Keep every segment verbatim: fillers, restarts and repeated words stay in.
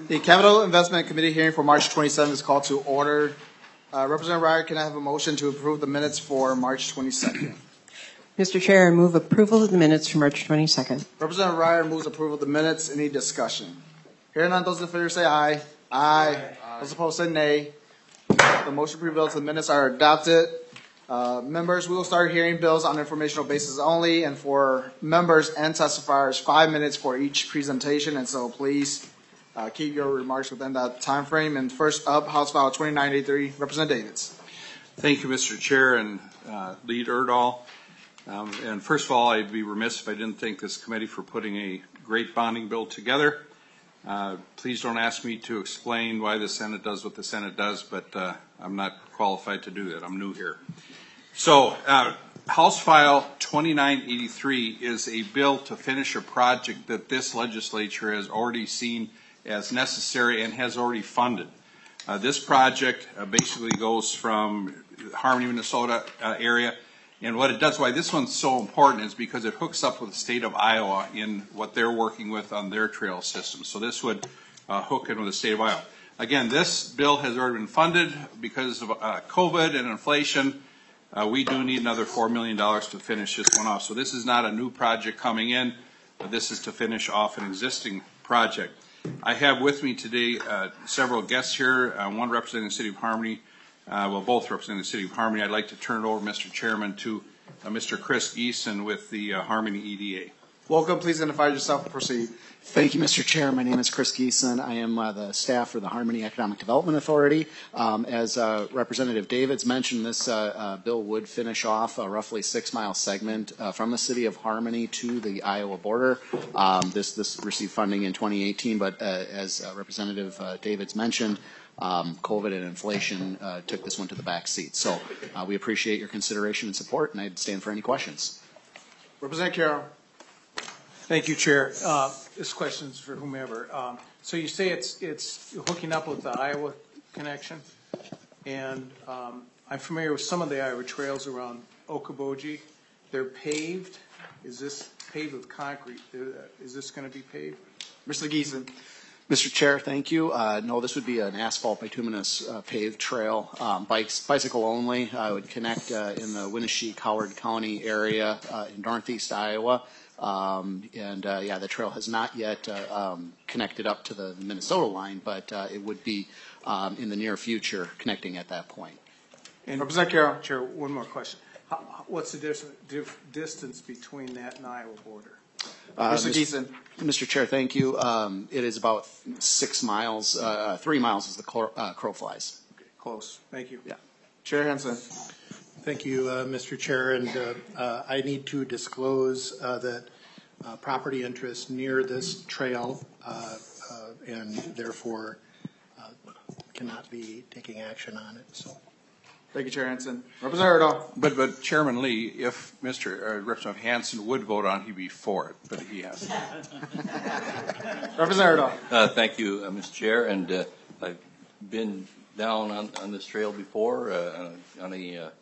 The Capital Investment Committee hearing for March twenty-seventh is called to order. Uh, Representative Ryer, can I have a motion to approve the minutes for March twenty-second? Mister Chair, I move approval of the minutes for March twenty-second. Representative Ryer moves approval of the minutes. Any discussion? Hearing none, those in favor say aye. Aye. Aye. Those opposed say nay. The motion prevails. The minutes are adopted. Uh, members, we will start hearing bills on informational basis only, and for members and testifiers, five minutes for each presentation. And so, please uh, keep your remarks within that time frame. And first up, House File twenty-nine eighty-three, Representative Davids. Thank you, Mister Chair and uh, Lead Erdahl. Um, and first of all, I'd be remiss if I didn't thank this committee for putting a great bonding bill together. Uh, please don't ask me to explain why the Senate does what the Senate does, but uh, I'm not qualified to do that. I'm new here. So, uh, House File twenty-nine eighty-three is a bill to finish a project that this legislature has already seen as necessary and has already funded. Uh, this project uh, basically goes from Harmony, Minnesota uh, area. And what it does, why this one's so important, is because it hooks up with the state of Iowa in what they're working with on their trail system. So this would uh, hook in with the state of Iowa. Again, this bill has already been funded because of uh, COVID and inflation. Uh, we do need another four million dollars to finish this one off. So this is not a new project coming in. But this is to finish off an existing project. I have with me today uh, several guests here, uh, one representing the city of Harmony. Uh, well, both representing the city of Harmony. I'd like to turn it over, Mister Chairman, to uh, Mister Chris Geeson with the uh, Harmony E D A. Welcome. Please identify yourself and proceed. Thank you, Mister Chair. My name is Chris Geeson. I am uh, the staff for the Harmony Economic Development Authority. Um, as uh, Representative Davids mentioned, this uh, uh, bill would finish off a roughly six-mile segment uh, from the city of Harmony to the Iowa border. Um, this, this received funding in twenty eighteen, but uh, as uh, Representative uh, Davids mentioned, Um, COVID and inflation uh, took this one to the back seat. So uh, we appreciate your consideration and support, and I'd stand for any questions. Representative Carroll. Thank you, Chair. Uh, this question is for whomever. Um, so you say it's it's hooking up with the Iowa connection, and um, I'm familiar with some of the Iowa trails around Okoboji. They're paved. Is this paved with concrete? Is this going to be paved? Mister Geeson. Mister Chair, thank you. Uh, no, this would be an asphalt bituminous uh, paved trail, um, bikes, bicycle only. I would connect uh, in the Winneshiek, Howard County area uh, in northeast Iowa. Um, and uh, yeah, the trail has not yet uh, um, connected up to the Minnesota line, but uh, it would be um, in the near future connecting at that point. And Representative Carroll. Chair, one more question. How, what's the dis dif distance between that and Iowa border? Uh, Mister Geeson. Mister Chair, thank you. Um, it is about six miles, uh, three miles as the crow, uh, crow flies. Okay, close. Thank you. Yeah. Chair Henson. Thank you, uh, Mister Chair. And uh, uh, I need to disclose uh, that uh, property interest near this trail uh, uh, and therefore uh, cannot be taking action on it. So. Thank you, Chair Hansen. Representative Erdahl. But, but Chairman Lee, if Mister Uh, Representative Hansen would vote on, he'd be for it, but he hasn't. Representative Erdahl. Uh, thank you, uh, Mister Chair. And uh, I've been down on, on this trail before uh, on a uh,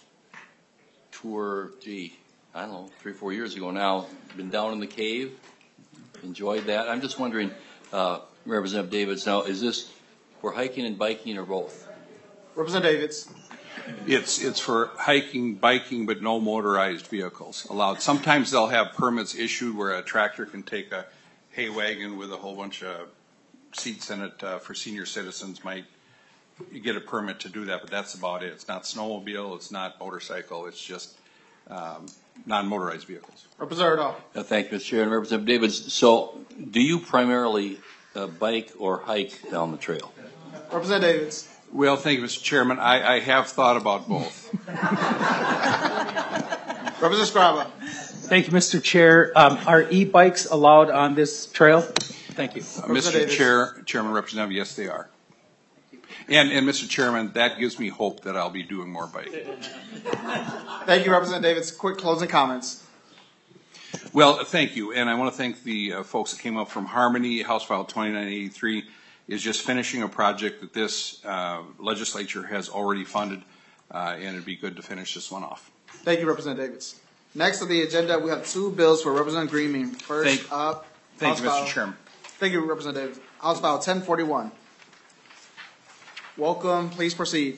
tour, gee, I don't know, three or four years ago now. Been down in the cave, enjoyed that. I'm just wondering, uh, Representative Davids, now is this for hiking and biking or both? Representative Davids. It's it's for hiking, biking, but no motorized vehicles allowed. Sometimes they'll have permits issued where a tractor can take a hay wagon with a whole bunch of seats in it uh, for senior citizens. Might you get a permit to do that, but that's about it. It's not snowmobile, it's not motorcycle, it's just um, non-motorized vehicles. Representative Erdahl. Uh, thank you, Mister Chair. And Representative Davids, so do you primarily uh, bike or hike down the trail? Representative Davids. Well, thank you, Mister Chairman. I, I have thought about both. Representative Scriba. Thank you, Mister Chair. Um, are e-bikes allowed on this trail? Thank you. Uh, Mister Chair, Chairman, Representative, yes, they are. And, and Mister Chairman, that gives me hope that I'll be doing more biking. Thank you, Representative Davids. Quick closing comments. Well, thank you. And I want to thank the uh, folks that came up from Harmony. House File twenty-nine eighty-three is just finishing a project that this uh, legislature has already funded, uh, and it'd be good to finish this one off. Thank you, Representative Davids. Next on the agenda, we have two bills for Representative Greenman. First Thank, up, thank House you, Mister File Chairman. Thank you, Representative. House File ten forty-one. Welcome. Please proceed.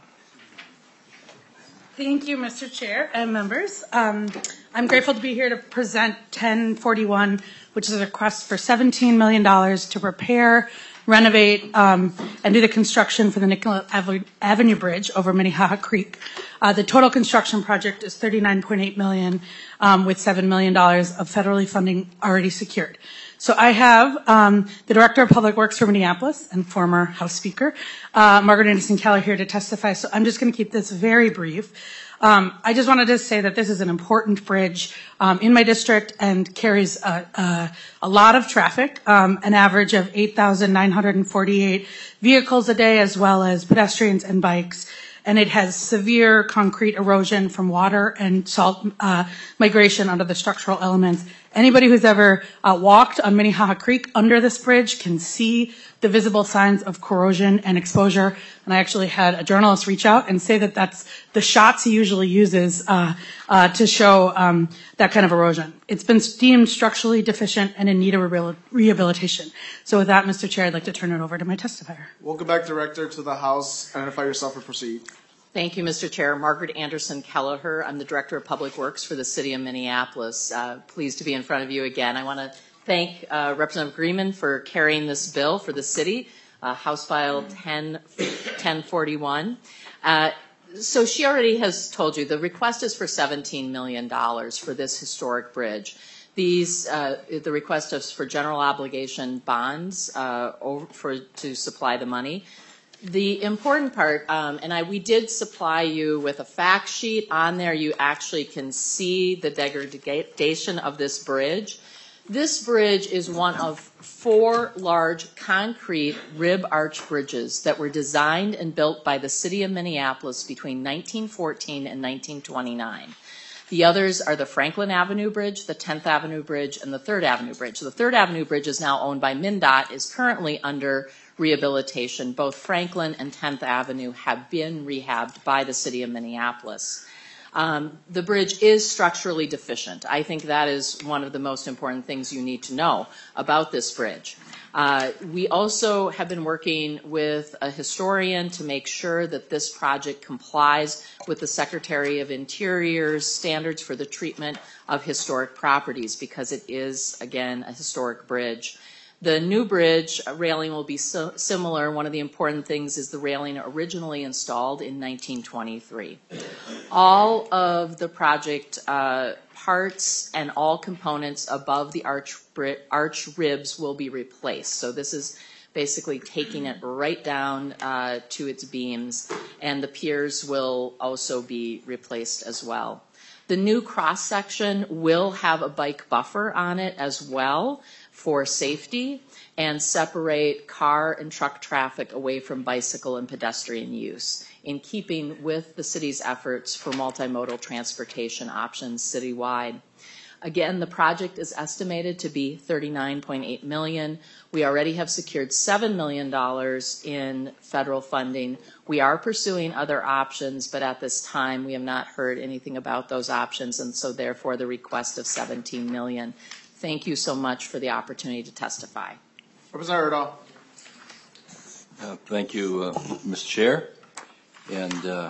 Thank you, Mister Chair and members. Um, I'm grateful to be here to present ten forty-one, which is a request for seventeen million dollars to repair, renovate, um, and do the construction for the Nicolet Avenue Bridge over Minnehaha Creek. Uh, the total construction project is thirty-nine point eight million dollars, um, with seven million dollars of federally funding already secured. So I have um, the Director of Public Works for Minneapolis and former House Speaker, uh, Margaret Anderson Keller, here to testify. So I'm just going to keep this very brief. Um, I just wanted to say that this is an important bridge um, in my district and carries a, a, a lot of traffic, um, an average of eight thousand nine hundred forty-eight vehicles a day, as well as pedestrians and bikes. And it has severe concrete erosion from water and salt uh, migration under the structural elements. Anybody who's ever uh, walked on Minnehaha Creek under this bridge can see the visible signs of corrosion and exposure. And I actually had a journalist reach out and say that that's the shots he usually uses uh, uh, to show um, that kind of erosion. It's been deemed structurally deficient and in need of rehabil- rehabilitation. So with that, Mister Chair, I'd like to turn it over to my testifier. Welcome back, Director, to the House. Identify yourself and proceed. Thank you, Mister Chair. Margaret Anderson Kelleher. I'm the Director of Public Works for the City of Minneapolis. Uh, pleased to be in front of you again. I want to thank uh, Representative Greenman for carrying this bill for the city, uh, House File ten forty-one. Uh, so she already has told you the request is for seventeen million dollars for this historic bridge. These, uh, the request is for general obligation bonds uh, over for to supply the money. The important part, um, and I, we did supply you with a fact sheet. On there, you actually can see the degradation of this bridge. This bridge is one of four large concrete rib arch bridges that were designed and built by the city of Minneapolis between nineteen fourteen and nineteen twenty-nine. The others are the Franklin Avenue Bridge, the tenth Avenue Bridge, and the third Avenue Bridge. The third Avenue Bridge is now owned by MnDOT, is currently under rehabilitation. Both Franklin and tenth Avenue have been rehabbed by the city of Minneapolis. Um, the bridge is structurally deficient. I think that is one of the most important things you need to know about this bridge. Uh, we also have been working with a historian to make sure that this project complies with the Secretary of Interior's standards for the treatment of historic properties, because it is, again, a historic bridge. The new bridge railing will be so similar. One of the important things is the railing originally installed in nineteen twenty-three. All of the project uh, parts and all components above the arch, arch ribs will be replaced. So this is basically taking it right down uh, to its beams, and the piers will also be replaced as well. The new cross section will have a bike buffer on it as well for safety, and separate car and truck traffic away from bicycle and pedestrian use, in keeping with the city's efforts for multimodal transportation options citywide. Again, the project is estimated to be thirty-nine point eight million dollars. We already have secured seven million dollars in federal funding. We are pursuing other options, but at this time we have not heard anything about those options, and so therefore the request of seventeen million dollars. Thank you so much for the opportunity to testify. Representative Erdahl. Uh, thank you, uh, Mister Chair. And uh,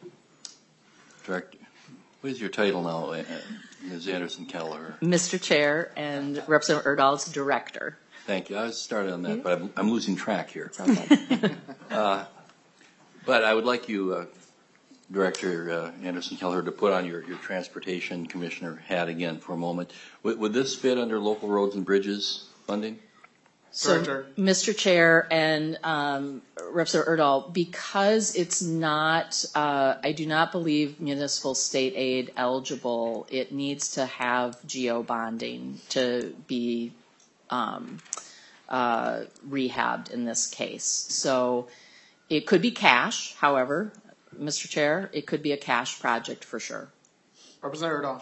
Director, what is your title now, uh, Miz Anderson Keller? Mister Chair and Representative Erdahl's Director. Thank you. I started on that, Mm-hmm. but I'm, I'm losing track here. It's okay. uh, but I would like you, uh, Director uh, Anderson Keller, to put on your, your Transportation Commissioner hat again for a moment. Would, would this fit under local roads and bridges funding? So, Director. Mister Chair and um, Representative Erdahl, because it's not, uh, I do not believe municipal state aid eligible, it needs to have geo bonding to be um, uh, rehabbed in this case. So it could be cash, however, Mister Chair, it could be a cash project for sure. Representative Erdahl.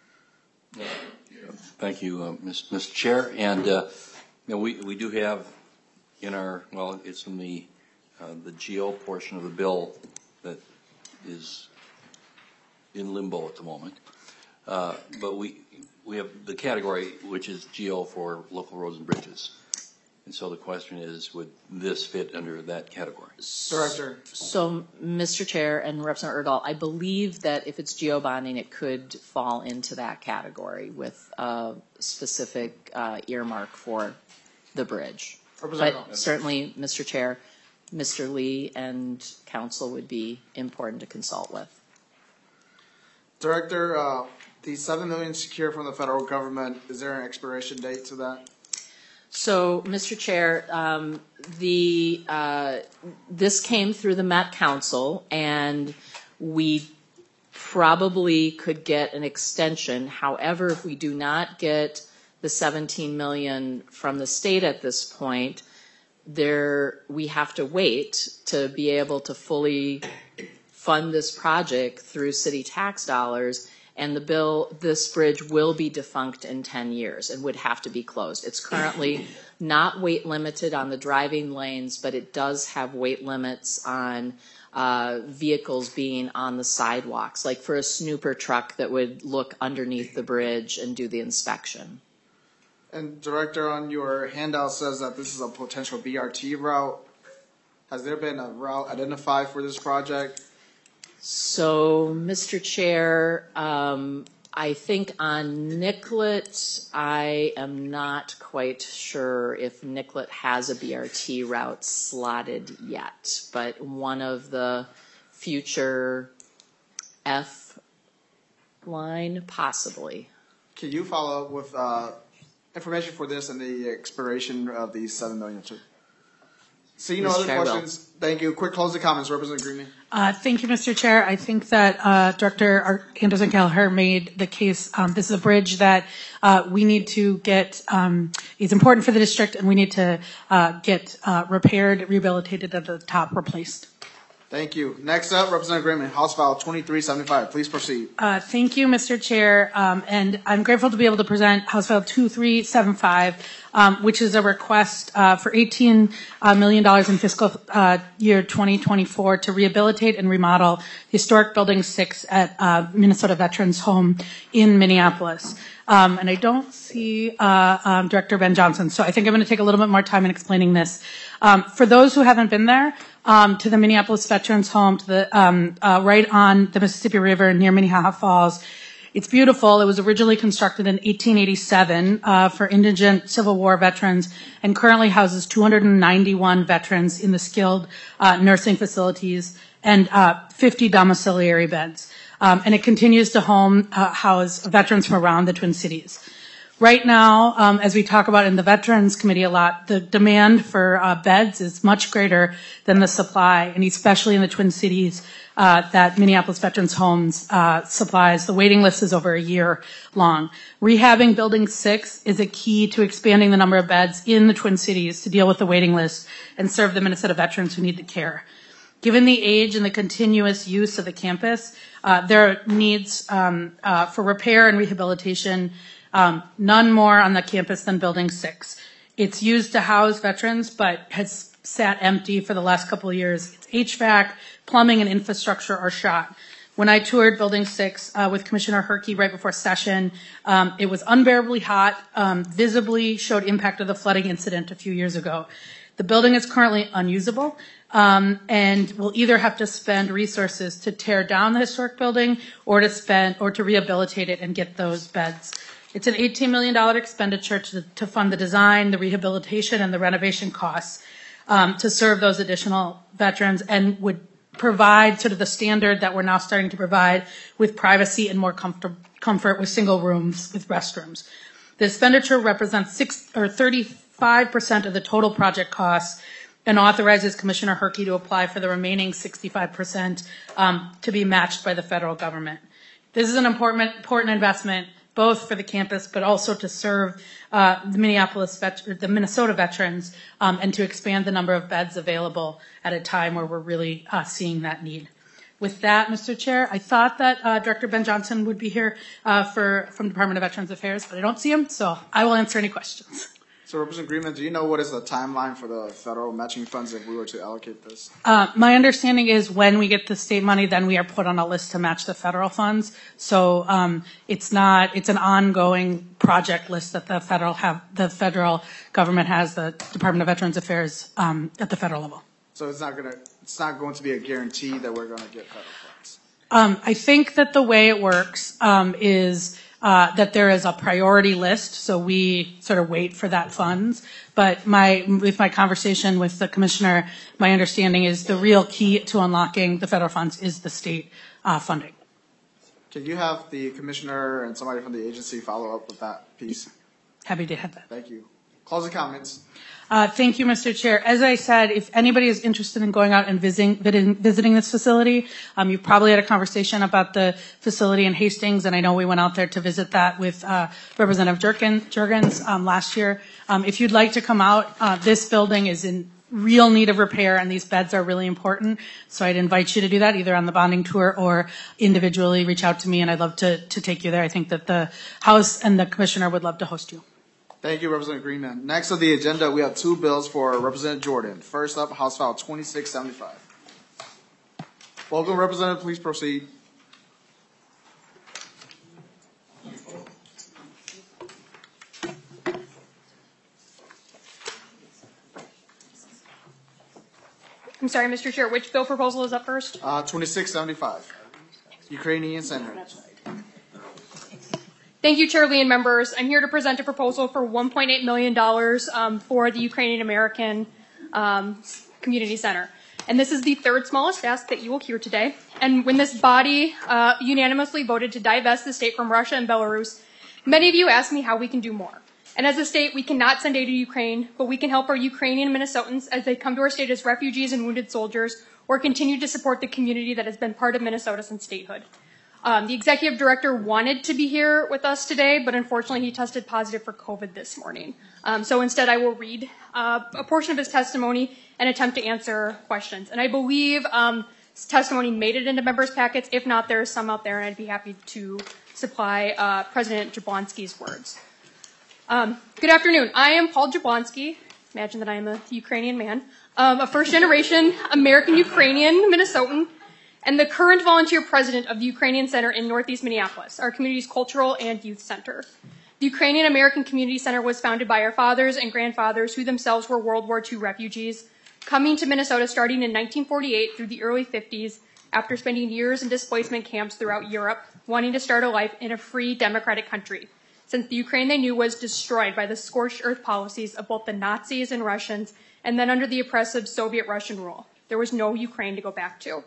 Thank you, uh, Mister Chair. And uh, you know, we, we do have in our, well, it's in the, uh, the geo portion of the bill that is in limbo at the moment. Uh, but we, we have the category which is geo for local roads and bridges. And so the question is, would this fit under that category? Director. So, Mister Chair and Representative Erdahl, I believe that if it's geobonding, it could fall into that category with a specific uh, earmark for the bridge. But certainly, Mister Chair, Mister Lee and council would be important to consult with. Director, uh, the seven million secured from the federal government, is there an expiration date to that? So, Mister Chair, um, the uh, this came through the Met Council, and we probably could get an extension. However, if we do not get the seventeen million from the state at this point, there we have to wait to be able to fully fund this project through city tax dollars. And the bill, this bridge will be defunct in ten years and would have to be closed. It's currently not weight limited on the driving lanes, but it does have weight limits on uh, vehicles being on the sidewalks, like for a snooper truck that would look underneath the bridge and do the inspection. And Director, on your handout says that this is a potential B R T route. Has there been a route identified for this project? So, Mister Chair, um, I think on Nicollet, I am not quite sure if Nicollet has a B R T route slotted yet, but one of the future F line, possibly. Can you follow up with uh, information for this and the expiration of the seven million? Seeing no Mister other Chair, questions, thank you. Quick closing comments, Representative Greenlee. Uh, thank you, Mister Chair. I think that uh, Director Anderson Kelleher made the case. Um, this is a bridge that uh, we need to get, um, is important for the district, and we need to uh, get uh, repaired, rehabilitated at the top, replaced. Thank you. Next up, Representative Greenlee, House File twenty-three seventy-five. Please proceed. Uh, thank you, Mister Chair, um, and I'm grateful to be able to present House File twenty-three seventy-five, um, which is a request uh, for eighteen million dollars in fiscal uh, year twenty twenty-four to rehabilitate and remodel Historic Building six at uh, Minnesota Veterans Home in Minneapolis. Um, and I don't see uh, um, Director Ben Johnson, so I think I'm going to take a little bit more time in explaining this. Um, for those who haven't been there, um, to the Minneapolis Veterans Home, to the um, uh, right on the Mississippi River near Minnehaha Falls, it's beautiful. It was originally constructed in eighteen eighty-seven uh, for indigent Civil War veterans, and currently houses two hundred ninety-one veterans in the skilled uh, nursing facilities and uh, fifty domiciliary beds. Um, and it continues to home uh, house veterans from around the Twin Cities. Right now, um, as we talk about in the Veterans Committee a lot, the demand for uh, beds is much greater than the supply, and especially in the Twin Cities uh, that Minneapolis Veterans Homes uh, supplies. The waiting list is over a year long. Rehabbing Building six is a key to expanding the number of beds in the Twin Cities to deal with the waiting list and serve the Minnesota veterans who need the care. Given the age and the continuous use of the campus, uh, there are needs um, uh, for repair and rehabilitation. Um, none more on the campus than Building six. It's used to house veterans, but has sat empty for the last couple of years. Its H V A C, plumbing, and infrastructure are shot. When I toured Building six uh, with Commissioner Herkey right before session, um, it was unbearably hot, um, visibly showed impact of the flooding incident a few years ago. The building is currently unusable, um, and we'll either have to spend resources to tear down the historic building or to spend or to rehabilitate it and get those beds. It's an eighteen million dollars expenditure to, to fund the design, the rehabilitation, and the renovation costs um, to serve those additional veterans, and would provide sort of the standard that we're now starting to provide with privacy and more comfort, comfort with single rooms with restrooms. The expenditure represents six or thirty-five percent of the total project costs and authorizes Commissioner Herkey to apply for the remaining sixty-five percent um, to be matched by the federal government. This is an important, important investment, both for the campus, but also to serve uh, the Minneapolis, vet- the Minnesota veterans, um, and to expand the number of beds available at a time where we're really uh, seeing that need. With that, Mister Chair, I thought that uh, Director Ben Johnson would be here uh, for from Department of Veterans Affairs, but I don't see him, so I will answer any questions. So Representative Greenman, do you know what is the timeline for the federal matching funds if we were to allocate this? Uh, my understanding is when we get the state money, then we are put on a list to match the federal funds. So um, it's not, it's an ongoing project list that the federal have, the federal government has, the Department of Veterans Affairs um, at the federal level. So it's not gonna, it's not going to be a guarantee that we're gonna get federal funds? Um, I think that the way it works um, is uh, that there is a priority list, so we sort of wait for that funds. But my, with my conversation with the commissioner, my understanding is the real key to unlocking the federal funds is the state uh, funding. Can you have the commissioner and somebody from the agency follow up with that piece? Happy to have that. Thank you. Closing comments. Uh, thank you, Mister Chair. As I said, if anybody is interested in going out and visiting, visiting this facility, um, you probably had a conversation about the facility in Hastings, and I know we went out there to visit that with uh, Representative Jurgen, Jurgens um, last year. Um, if you'd like to come out, uh, this building is in real need of repair, and these beds are really important. So I'd invite you to do that either on the bonding tour or individually reach out to me, and I'd love to, to take you there. I think that the House and the Commissioner would love to host you. Thank you, Representative Greenman. Next on the agenda, we have two bills for Representative Jordan. First up, House File twenty-six seventy-five. Welcome, Representative. Please proceed. I'm sorry, Mister Chair, which bill proposal is up first? Uh, twenty-six seventy-five. Ukrainian Center. Thank you, Chair Lee and members. I'm here to present a proposal for one point eight million dollars um, for the Ukrainian American um, Community Center. And this is the third smallest ask that you will hear today. And when this body uh, unanimously voted to divest the state from Russia and Belarus, many of you asked me how we can do more. And as a state, we cannot send aid to Ukraine, but we can help our Ukrainian Minnesotans as they come to our state as refugees and wounded soldiers, or continue to support the community that has been part of Minnesota since statehood. Um, the executive director wanted to be here with us today, but unfortunately he tested positive for COVID this morning. Um, so instead I will read uh, a portion of his testimony and attempt to answer questions. And I believe um, his testimony made it into members' packets. If not, there is some out there, and I'd be happy to supply uh, President Jablonski's words. Um, good afternoon. I am Paul Jablonski. Imagine that I am a Ukrainian man, um, a first-generation American-Ukrainian Minnesotan, and the current volunteer president of the Ukrainian Center in Northeast Minneapolis, our community's cultural and youth center. The Ukrainian American Community Center was founded by our fathers and grandfathers who themselves were World War Two refugees, coming to Minnesota starting in nineteen forty-eight through the early fifties after spending years in displacement camps throughout Europe, wanting to start a life in a free, democratic country, since the Ukraine they knew was destroyed by the scorched earth policies of both the Nazis and Russians, and then under the oppressive Soviet Russian rule. There was no Ukraine to go back to.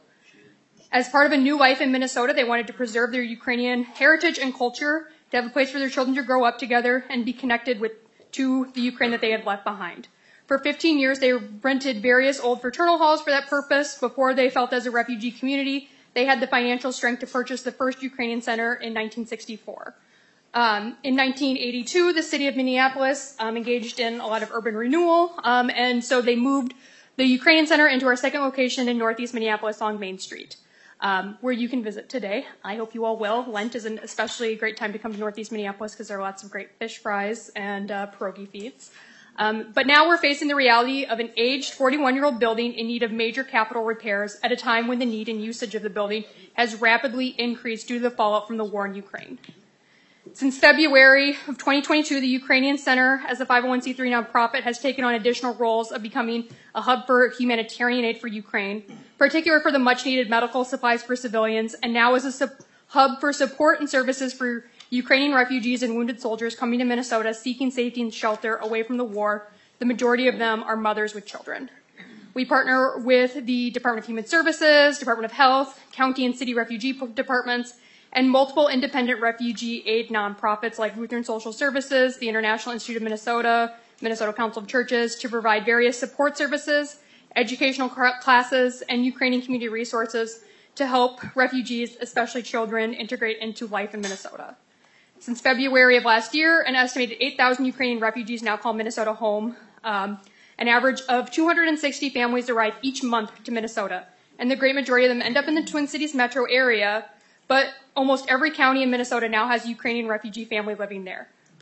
As part of a new life in Minnesota, they wanted to preserve their Ukrainian heritage and culture, to have a place for their children to grow up together and be connected with to the Ukraine that they had left behind. For fifteen years, they rented various old fraternal halls for that purpose. Before they felt as a refugee community, they had the financial strength to purchase the first Ukrainian Center in nineteen sixty-four. Um, in nineteen eighty-two, the city of Minneapolis um, engaged in a lot of urban renewal, um, and so they moved the Ukrainian Center into our second location in Northeast Minneapolis on Main Street. Um, where you can visit today. I hope you all will. Lent is an especially great time to come to Northeast Minneapolis because there are lots of great fish fries and uh, pierogi feeds. Um, but now we're facing the reality of an aged forty-one-year-old building in need of major capital repairs at a time when the need and usage of the building has rapidly increased due to the fallout from the war in Ukraine. Since February of twenty twenty-two, the Ukrainian Center, as a five oh one c three nonprofit, has taken on additional roles of becoming a hub for humanitarian aid for Ukraine, particularly for the much-needed medical supplies for civilians, and now as a sub- hub for support and services for Ukrainian refugees and wounded soldiers coming to Minnesota seeking safety and shelter away from the war. The majority of them are mothers with children. We partner with the Department of Human Services, Department of Health, county and city refugee departments, and multiple independent refugee aid nonprofits like Lutheran Social Services, the International Institute of Minnesota, Minnesota Council of Churches, to provide various support services, educational classes, and Ukrainian community resources to help refugees, especially children, integrate into life in Minnesota. Since February of last year, an estimated eight thousand Ukrainian refugees now call Minnesota home. Um, an average of two hundred sixty families arrive each month to Minnesota, and the great majority of them end up in the Twin Cities metro area, but almost every county in Minnesota now has a Ukrainian refugee family living there.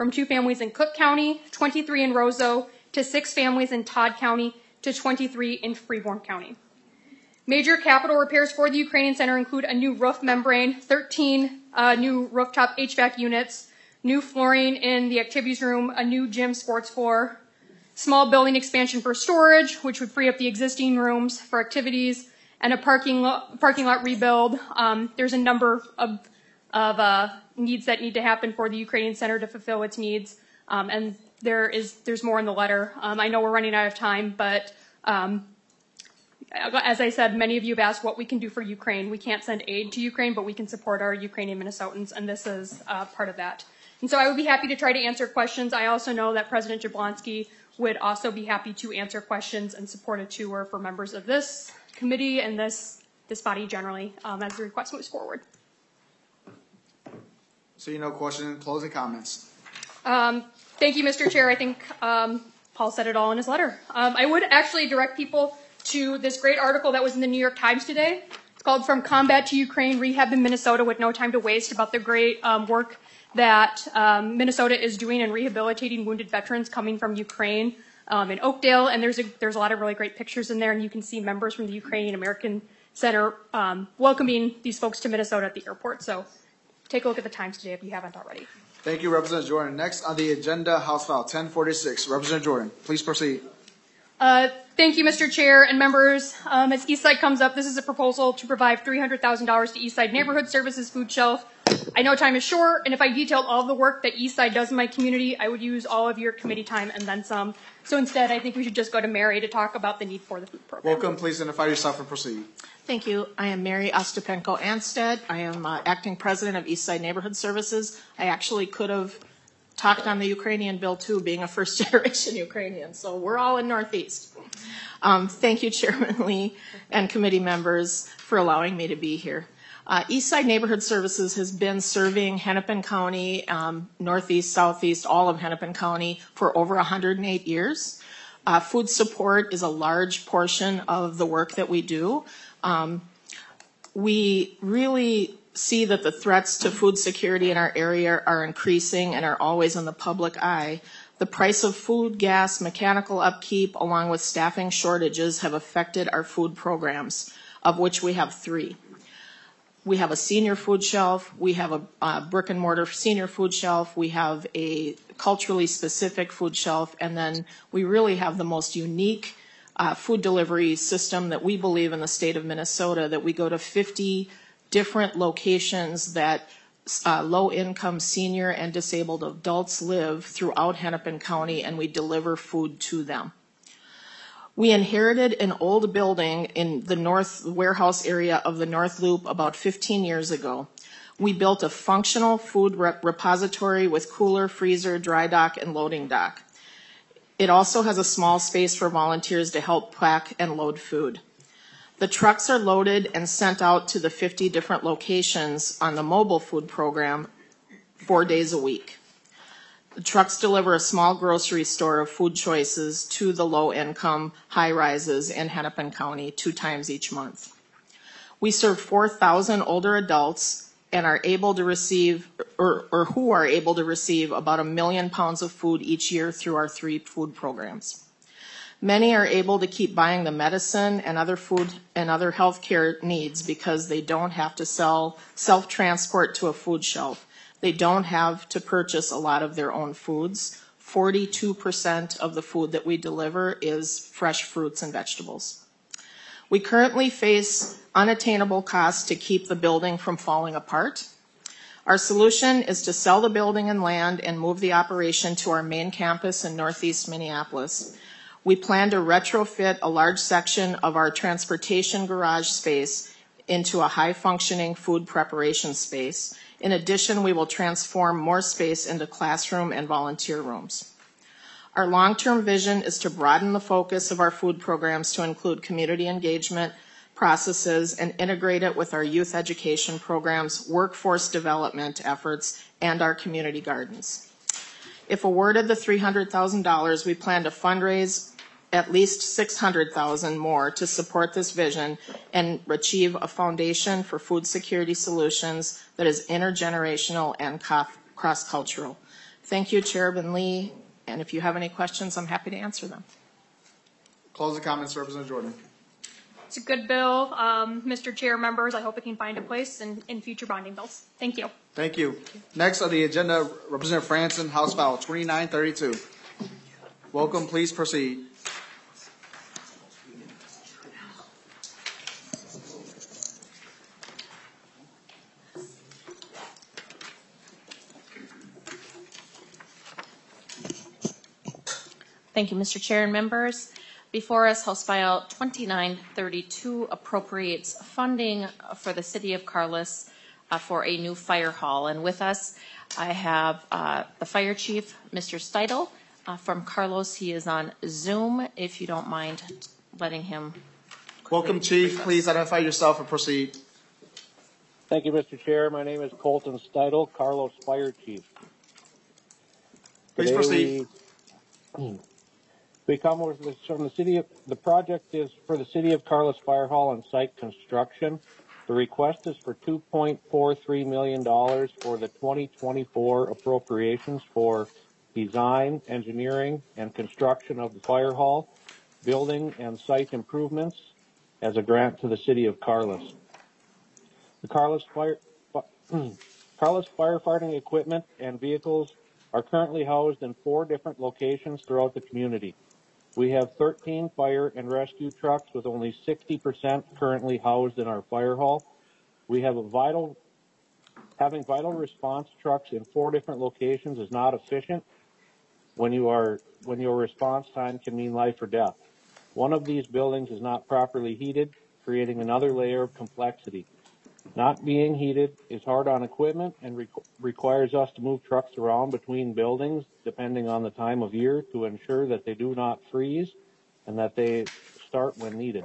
from two families in Cook County, twenty-three in Roseau, to six families in Todd County, to twenty-three in Freeborn County. Major capital repairs for the Ukrainian Center include a new roof membrane, thirteen uh, new rooftop H V A C units, new flooring in the activities room, a new gym sports floor, small building expansion for storage, which would free up the existing rooms for activities, and a parking lot, parking lot rebuild. Um, there's a number of, of uh, needs that need to happen for the Ukrainian Center to fulfill its needs, um, and there is there's more in the letter. Um, I know we're running out of time, but um, as I said, many of you have asked what we can do for Ukraine. We can't send aid to Ukraine, but we can support our Ukrainian Minnesotans, and this is uh, part of that. And so I would be happy to try to answer questions. I also know that President Jablonski would also be happy to answer questions and support a tour for members of this committee and this this body generally um, as the request moves forward. Seeing no question, closing comments. Um, thank you, Mister Chair. I think um, Paul said it all in his letter. Um, I would actually direct people to this great article that was in the New York Times today. It's called From Combat to Ukraine, Rehab in Minnesota with No Time to Waste, about the great um, work that um, Minnesota is doing in rehabilitating wounded veterans coming from Ukraine um, in Oakdale. And there's a, there's a lot of really great pictures in there, and you can see members from the Ukrainian American Center um, welcoming these folks to Minnesota at the airport. So take a look at the Times today if you haven't already. Thank you, Representative Jordan. Next on the agenda, House File ten forty-six. Representative Jordan, please proceed. Uh, thank you, Mister Chair and members. Um, as Eastside comes up, this is a proposal to provide three hundred thousand dollars to Eastside Neighborhood Services Food Shelf. I know time is short, and if I detailed all of the work that Eastside does in my community, I would use all of your committee time and then some. So instead, I think we should just go to Mary to talk about the need for the food program. Welcome. Please identify yourself and proceed. Thank you. I am Mary Ostapenko-Anstead. I am uh, acting president of Eastside Neighborhood Services. I actually could have talked on the Ukrainian bill too, being a first generation Ukrainian. So we're all in Northeast. Um, thank you, Chairman Lee and committee members, for allowing me to be here. Uh, Eastside Neighborhood Services has been serving Hennepin County, um, Northeast, Southeast, all of Hennepin County for over one hundred eight years. Uh, food support is a large portion of the work that we do. Um, we really see that the threats to food security in our area are increasing and are always in the public eye. The price of food, gas, mechanical upkeep, along with staffing shortages have affected our food programs, of which we have three. We have a senior food shelf, we have a, a brick and mortar senior food shelf, we have a culturally specific food shelf, and then we really have the most unique uh, food delivery system that we believe in the state of Minnesota, that we go to fifty different locations that uh, low-income senior and disabled adults live throughout Hennepin County, and we deliver food to them. We inherited an old building in the north warehouse area of the North Loop about fifteen years ago. We built a functional food rep repository with cooler, freezer, dry dock, and loading dock. It also has a small space for volunteers to help pack and load food. The trucks are loaded and sent out to the fifty different locations on the mobile food program four days a week. The trucks deliver a small grocery store of food choices to the low-income high-rises in Hennepin County two times each month. We serve four thousand older adults and are able to receive, or, or who are able to receive about a million pounds of food each year through our three food programs. Many are able to keep buying the medicine and other food and other health care needs because they don't have to sell self-transport to a food shelf. They don't have to purchase a lot of their own foods. forty-two percent of the food that we deliver is fresh fruits and vegetables. We currently face unattainable costs to keep the building from falling apart. Our solution is to sell the building and land and move the operation to our main campus in Northeast Minneapolis. We plan to retrofit a large section of our transportation garage space into a high-functioning food preparation space. In addition, we will transform more space into classroom and volunteer rooms. Our long-term vision is to broaden the focus of our food programs to include community engagement processes and integrate it with our youth education programs, workforce development efforts, and our community gardens. If awarded the three hundred thousand dollars, we plan to fundraise at least six hundred thousand dollars more to support this vision and achieve a foundation for food security solutions that is intergenerational and cross-cultural. Thank you, Chairman Lee, and if you have any questions, I'm happy to answer them. Closing comments, Representative Jordan. It's a good bill. Um, Mister Chair, members, I hope it can find a place in, in future bonding bills. Thank you. Thank you. Next on the agenda, Representative Franson, House File twenty-nine thirty-two. Welcome, please proceed. Thank you, Mister Chair and members. Before us, House File twenty-nine thirty-two appropriates funding for the City of Carlos uh, for a new fire hall. And with us, I have uh, the Fire Chief, Mister Steidel, uh, from Carlos. He is on Zoom, if you don't mind letting him. Welcome, Chief. Please identify yourself and proceed. Thank you, Mister Chair. My name is Colton Steidel, Carlos Fire Chief. Please Today proceed. We, we come with this from the city of, the project is for the City of Carlos Fire Hall and site construction. The request is for two point four three million dollars for the twenty twenty-four appropriations for design, engineering, and construction of the fire hall, building and site improvements as a grant to the City of Carlos. The Carlos Fire, Carlos firefighting equipment and vehicles are currently housed in four different locations throughout the community. We have thirteen fire and rescue trucks with only sixty percent currently housed in our fire hall. We have a vital, having vital response trucks in four different locations is not efficient when you are, when your response time can mean life or death. One of these buildings is not properly heated, creating another layer of complexity. Not being heated is hard on equipment and re requires us to move trucks around between buildings depending on the time of year to ensure that they do not freeze and that they start when needed.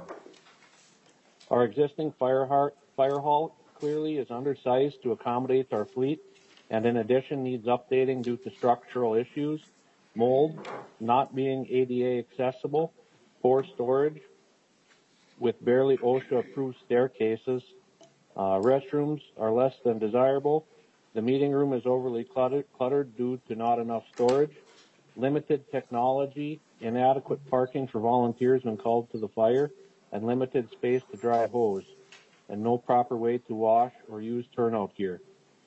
Our existing fire, fire hall clearly is undersized to accommodate our fleet and in addition needs updating due to structural issues, mold, not being A D A accessible, poor storage with barely OSHA approved staircases. Uh, restrooms are less than desirable. The meeting room is overly cluttered, cluttered due to not enough storage, limited technology, inadequate parking for volunteers when called to the fire, and limited space to dry a hose, and no proper way to wash or use turnout gear.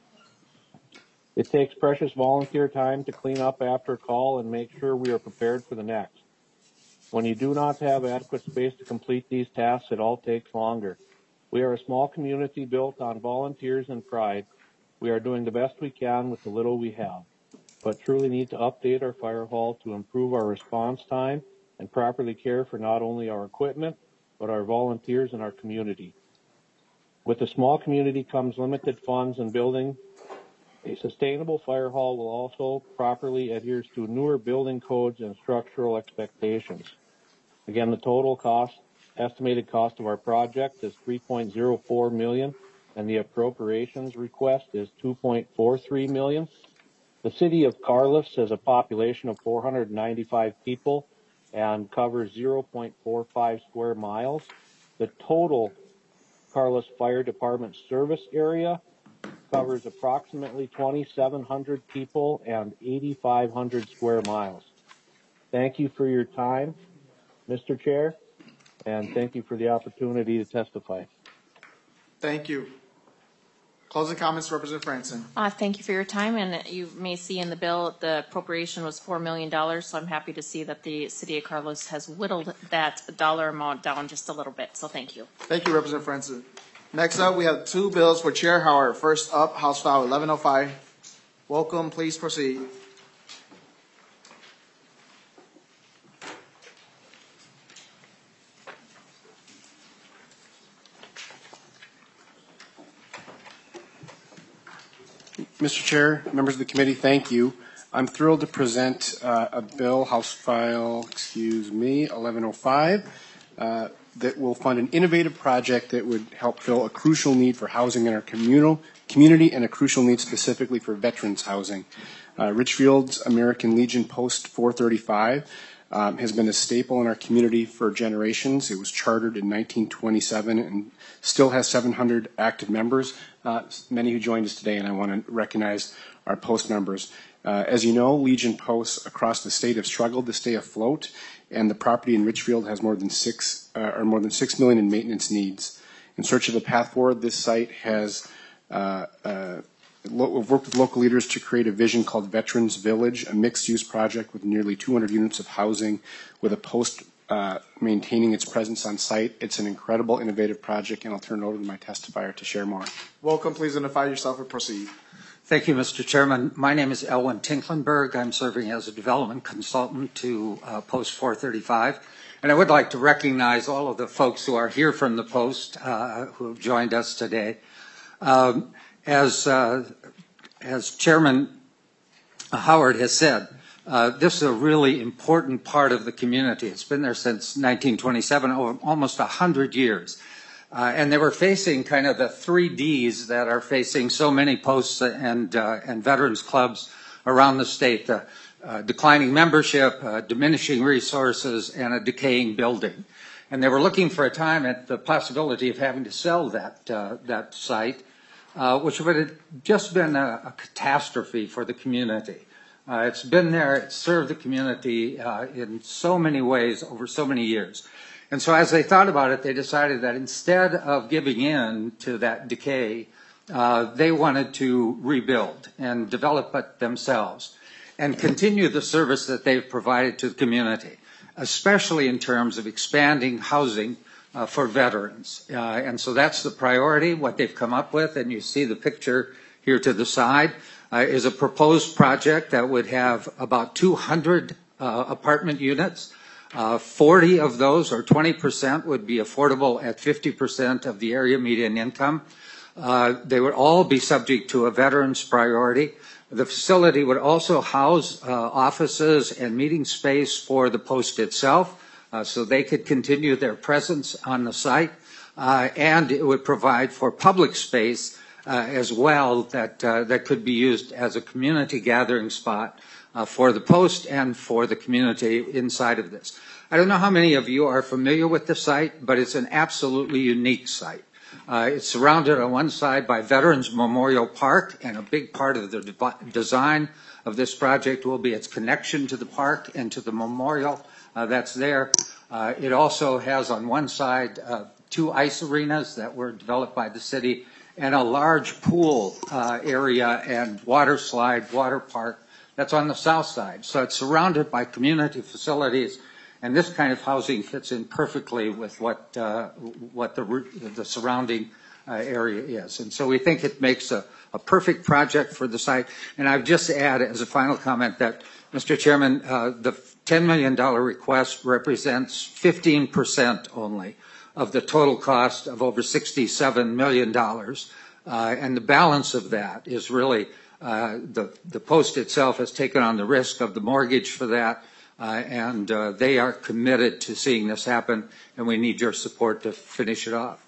It takes precious volunteer time to clean up after a call and make sure we are prepared for the next. When you do not have adequate space to complete these tasks, it all takes longer. We are a small community built on volunteers and pride. We are doing the best we can with the little we have, but truly need to update our fire hall to improve our response time and properly care for not only our equipment, but our volunteers and our community. With a small community comes limited funds and building. A sustainable fire hall will also properly adhere to newer building codes and structural expectations. Again, the total cost estimated cost of our project is three point zero four million dollars and the appropriations request is two point four three million dollars. The City of Carlos has a population of four hundred ninety-five people and covers zero point four five square miles. The total Carlos Fire Department service area covers approximately twenty-seven hundred people and eighty-five hundred square miles. Thank you for your time, Mister Chair. And thank you for the opportunity to testify. Thank you. Closing comments, Representative Franson. Uh, thank you for your time. And you may see in the bill the appropriation was four million dollars. So I'm happy to see that the City of Carlos has whittled that dollar amount down just a little bit. So thank you. Thank you, Representative Franson. Next up, we have two bills for Chair Howard. First up, House File eleven oh five. Welcome. Please proceed. Mister Chair, members of the committee, thank you. I'm thrilled to present uh, a bill, House File, excuse me, eleven oh five, uh, that will fund an innovative project that would help fill a crucial need for housing in our communal, community and a crucial need specifically for veterans housing. Uh, Richfield's American Legion Post four thirty-five um, has been a staple in our community for generations. It was chartered in nineteen twenty-seven and still has seven hundred active members, uh, many who joined us today, and I want to recognize our post members. Uh, as you know, Legion posts across the state have struggled to stay afloat, and the property in Richfield has more than six uh, or more than six million in maintenance needs. In search of a path forward, this site has uh, uh, lo- we've worked with local leaders to create a vision called Veterans Village, a mixed-use project with nearly two hundred units of housing, with a post uh, maintaining its presence on site. It's an incredible, innovative project, and I'll turn it over to my testifier to share more. Welcome. Please identify yourself and proceed. Thank you, Mister Chairman. My name is Elwin Tinklenberg. I'm serving as a development consultant to uh, Post four thirty-five. And I would like to recognize all of the folks who are here from the Post uh, who have joined us today. Um, as, uh, as Chairman Howard has said, uh, this is a really important part of the community. It's been there since nineteen twenty-seven, over almost one hundred years. Uh, and they were facing kind of the three Ds that are facing so many posts and, uh, and veterans clubs around the state, the uh, declining membership, uh, diminishing resources, and a decaying building. And they were looking for a time at the possibility of having to sell that, uh, that site, uh, which would have just been a, a catastrophe for the community. Uh, it's been there, it's served the community uh, in so many ways over so many years. And so as they thought about it, they decided that instead of giving in to that decay, uh, they wanted to rebuild and develop it themselves and continue the service that they've provided to the community, especially in terms of expanding housing uh, for veterans. Uh, and so that's the priority, what they've come up with, and you see the picture here to the side, uh, is a proposed project that would have about two hundred uh, apartment units. Uh, forty of those, or twenty percent, would be affordable at fifty percent of the area median income. Uh, they would all be subject to a veterans priority. The facility would also house uh, offices and meeting space for the Post itself, uh, so they could continue their presence on the site. Uh, and it would provide for public space uh, as well that, uh, that could be used as a community gathering spot Uh, for the Post and for the community inside of this. I don't know how many of you are familiar with the site, but it's an absolutely unique site. Uh, it's surrounded on one side by Veterans Memorial Park, and a big part of the de- design of this project will be its connection to the park and to the memorial uh, that's there. Uh, it also has on one side uh, two ice arenas that were developed by the city and a large pool uh, area and water slide, water park that's on the south side. So it's surrounded by community facilities, and this kind of housing fits in perfectly with what uh, what the the surrounding uh, area is. And so we think it makes a, a perfect project for the site. And I've just add as a final comment that, Mister Chairman, uh, the ten million dollars request represents fifteen percent only of the total cost of over sixty-seven million dollars. Uh, and the balance of that is really Uh, the, the Post itself has taken on the risk of the mortgage for that, uh, and uh, they are committed to seeing this happen, and we need your support to finish it off.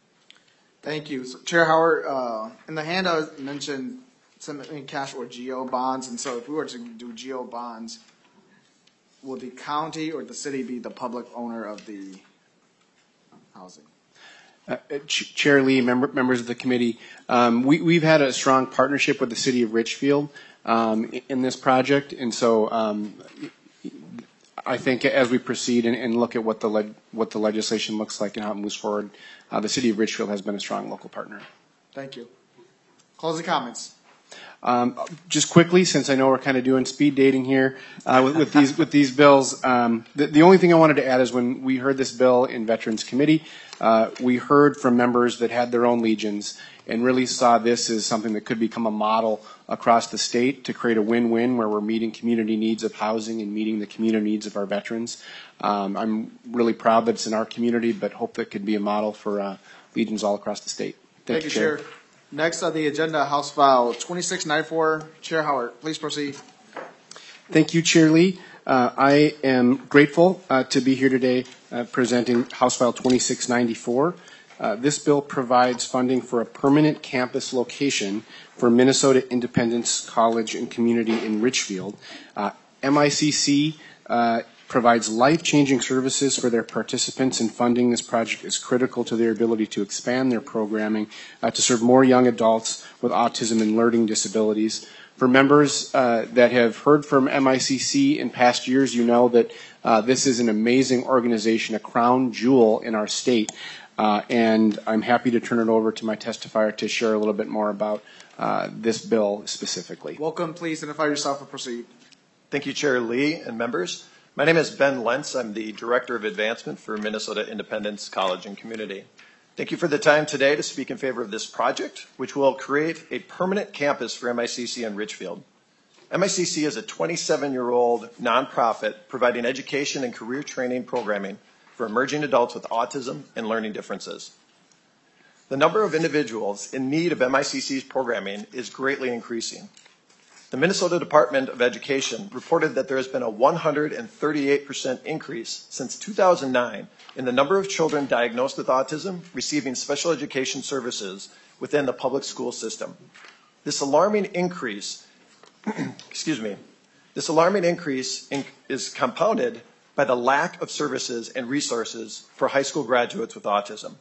Thank you. So, Chair Howard, uh, in the handout mentioned some in cash or GEO bonds, and so if we were to do GEO bonds, will the county or the city be the public owner of the housing? Uh, Ch- Chair Lee, member, members of the committee, um, we, we've had a strong partnership with the city of Richfield um, in, in this project, and so um, I think as we proceed and, and look at what the leg, what the legislation looks like and how it moves forward, uh, the city of Richfield has been a strong local partner. Thank you. Closing comments. Um, just quickly, since I know we're kind of doing speed dating here uh, with, with these with these bills, um, the, the only thing I wanted to add is when we heard this bill in Veterans Committee, uh, we heard from members that had their own legions and really saw this as something that could become a model across the state to create a win-win where we're meeting community needs of housing and meeting the community needs of our veterans. Um, I'm really proud that it's in our community, but hope that it could be a model for uh, legions all across the state. Thank, Thank you, Chair. Chair. Next on the agenda, House File twenty-six ninety-four. Chair Howard, please proceed. Thank you, Chair Lee. Uh, I am grateful uh, to be here today uh, presenting House File twenty-six ninety-four. Uh, this bill provides funding for a permanent campus location for Minnesota Independence College and Community in Richfield. Uh, M I C C uh, provides life-changing services for their participants, and funding this project is critical to their ability to expand their programming uh, to serve more young adults with autism and learning disabilities. For members uh, that have heard from M I C C in past years, you know that uh, this is an amazing organization, a crown jewel in our state. Uh, and I'm happy to turn it over to my testifier to share a little bit more about uh, this bill specifically. Welcome. Please identify yourself and proceed. Thank you, Chair Lee and members. My name is Ben Lentz. I'm the Director of Advancement for Minnesota Independence College and Community. Thank you for the time today to speak in favor of this project, which will create a permanent campus for M I C C in Richfield. M I C C is a twenty-seven-year-old nonprofit providing education and career training programming for emerging adults with autism and learning differences. The number of individuals in need of M I C C's programming is greatly increasing. The Minnesota Department of Education reported that there has been a one hundred thirty-eight percent increase since two thousand nine in the number of children diagnosed with autism receiving special education services within the public school system. This alarming increase, excuse me, this alarming increase in, is compounded by the lack of services and resources for high school graduates with autism.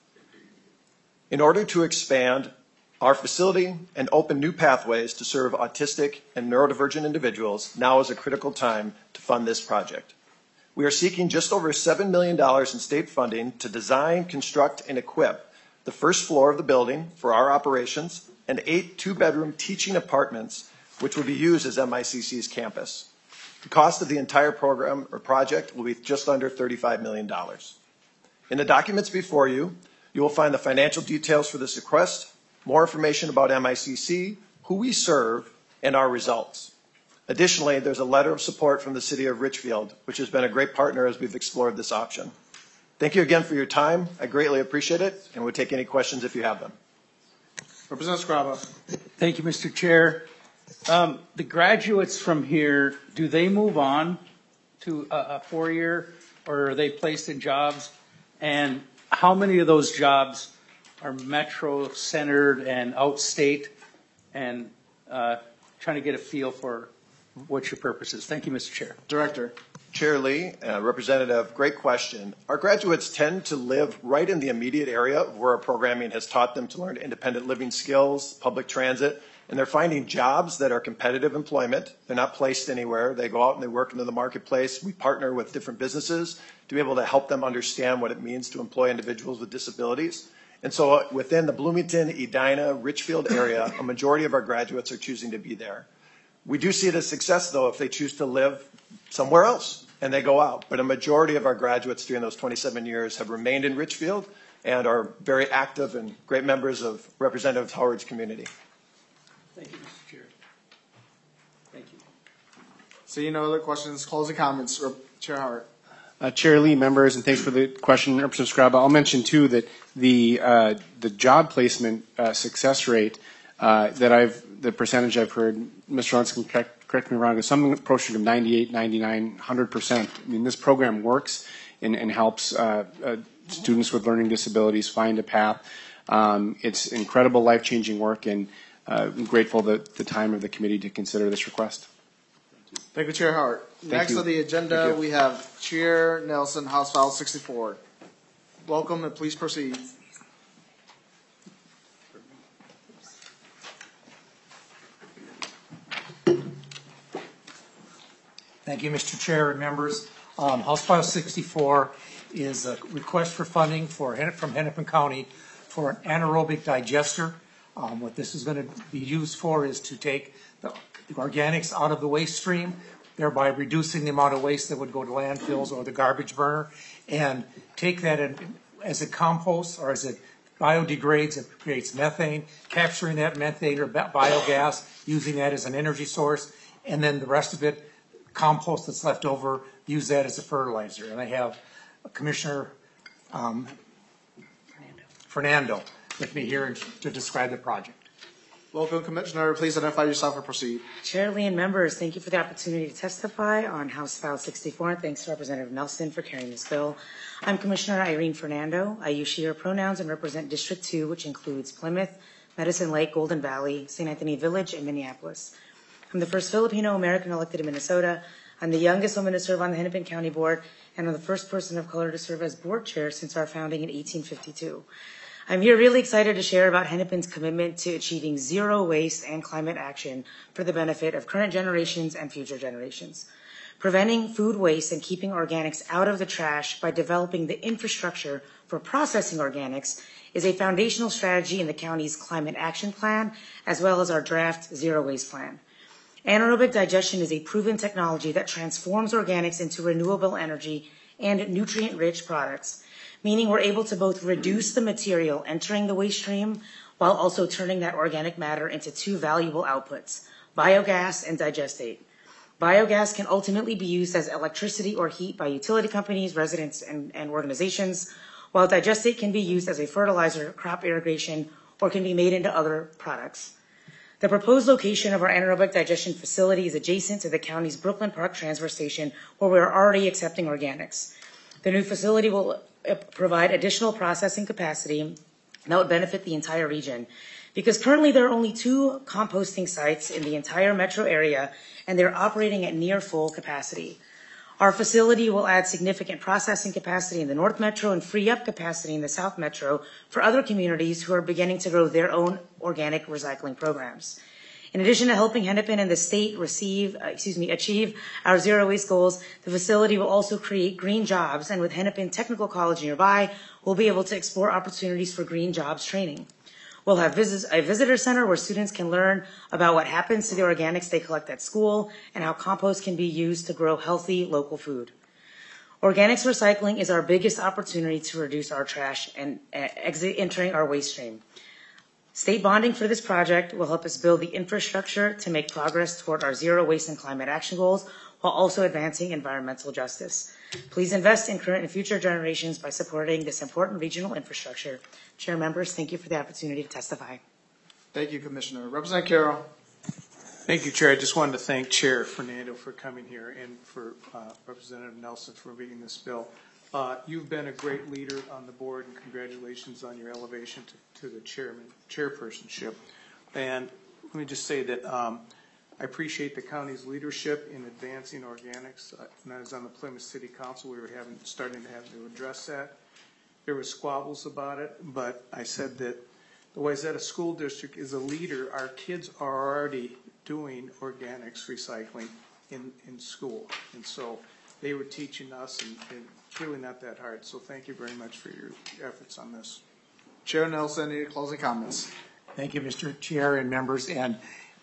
In order to expand our facility and open new pathways to serve autistic and neurodivergent individuals, now is a critical time to fund this project. We are seeking just over seven million dollars in state funding to design, construct, and equip the first floor of the building for our operations and eight two-bedroom teaching apartments, which will be used as M I C C's campus. The cost of the entire program or project will be just under thirty-five million dollars. In the documents before you, you will find the financial details for this request, more information about M I C C, who we serve, and our results. Additionally, there's a letter of support from the City of Richfield, which has been a great partner as we've explored this option. Thank you again for your time. I greatly appreciate it, and we'll take any questions if you have them. Representative Scraba. Thank you, Mister Chair. Um, the graduates from here, do they move on to a, a four-year, or are they placed in jobs? And how many of those jobs are metro-centered and outstate? And uh, trying to get a feel for what your purpose is. Thank you, Mister Chair. Director. Chair Lee, uh, Representative, great question. Our graduates tend to live right in the immediate area where our programming has taught them to learn independent living skills, public transit, and they're finding jobs that are competitive employment. They're not placed anywhere. They go out and they work into the marketplace. We partner with different businesses to be able to help them understand what it means to employ individuals with disabilities. And so within the Bloomington, Edina, Richfield area, a majority of our graduates are choosing to be there. We do see it as success, though, if they choose to live somewhere else and they go out. But a majority of our graduates during those twenty-seven years have remained in Richfield and are very active and great members of Representative Howard's community. Thank you, Mister Chair. Thank you. Seeing no other questions, closing comments. Chair Howard. Uh, Chair Lee, members, and thanks for the question, Representative Scraba. I'll mention too that the uh, the job placement uh, success rate uh, that I've the percentage I've heard, Mister Lentz can correct, correct me wrong, is something approaching of ninety-eight, ninety-nine, one hundred percent. I mean, this program works and, and helps uh, uh, students with learning disabilities find a path. Um, it's incredible, life-changing work, and uh, I'm grateful that the time of the committee to consider this request. Thank you, Chair Howard. Thank Next you. on the agenda, we have Chair Nelson, House File sixty-four. Welcome, and please proceed. Thank you, Mister Chair and members. Um, House File sixty-four is a request for funding for from Hennepin County for an anaerobic digester. Um, what this is going to be used for is to take the, the organics out of the waste stream, thereby reducing the amount of waste that would go to landfills or the garbage burner, and take that in, as it composts or as it biodegrades, it creates methane, capturing that methane or biogas, using that as an energy source, and then the rest of it, compost that's left over, use that as a fertilizer. And I have Commissioner um, Fernando with me here to describe the project. Welcome, Commissioner. Please identify yourself and proceed. Chair Lee and members, thank you for the opportunity to testify on House File sixty-four. And thanks to Representative Nelson for carrying this bill. I'm Commissioner Irene Fernando. I use she, her pronouns and represent District two, which includes Plymouth, Medicine Lake, Golden Valley, Saint Anthony Village, and Minneapolis. I'm the first Filipino American elected in Minnesota. I'm the youngest woman to serve on the Hennepin County Board, and I'm the first person of color to serve as board chair since our founding in eighteen fifty-two. I'm here really excited to share about Hennepin's commitment to achieving zero waste and climate action for the benefit of current generations and future generations. Preventing food waste and keeping organics out of the trash by developing the infrastructure for processing organics is a foundational strategy in the county's climate action plan, as well as our draft zero waste plan. Anaerobic digestion is a proven technology that transforms organics into renewable energy and nutrient-rich products, meaning we're able to both reduce the material entering the waste stream while also turning that organic matter into two valuable outputs, biogas and digestate. Biogas can ultimately be used as electricity or heat by utility companies, residents, and, and organizations, while digestate can be used as a fertilizer, crop irrigation, or can be made into other products. The proposed location of our anaerobic digestion facility is adjacent to the county's Brooklyn Park transfer station, where we are already accepting organics. The new facility will provide additional processing capacity that would benefit the entire region, because currently there are only two composting sites in the entire metro area, and they're operating at near full capacity. Our facility will add significant processing capacity in the North Metro and free up capacity in the South Metro for other communities who are beginning to grow their own organic recycling programs. In addition to helping Hennepin and the state receive, uh, excuse me, achieve our zero waste goals, the facility will also create green jobs, and with Hennepin Technical College nearby, we'll be able to explore opportunities for green jobs training. We'll have visit, a visitor center where students can learn about what happens to the organics they collect at school and how compost can be used to grow healthy local food. Organics recycling is our biggest opportunity to reduce our trash and uh, exit entering our waste stream. State bonding for this project will help us build the infrastructure to make progress toward our zero waste and climate action goals while also advancing environmental justice. Please invest in current and future generations by supporting this important regional infrastructure. Chair members, thank you for the opportunity to testify. Thank you, Commissioner. Representative Carroll. Thank you, Chair. I just wanted to thank Chair Fernando for coming here and for uh, Representative Nelson for reading this bill. Uh, you've been a great leader on the board, and congratulations on your elevation to, to the chairman, chairpersonship. And let me just say that um, I appreciate the county's leadership in advancing organics. Uh, when I was on the Plymouth City Council, we were having, starting to have to address that. There were squabbles about it, but I said that the Wayzata School District is a leader. Our kids are already doing organics recycling in, in school. And so they were teaching us, and, and it's really not that hard. So thank you very much for your efforts on this. Chair Nelson, any closing comments? Thank you, Mister Chair and members. And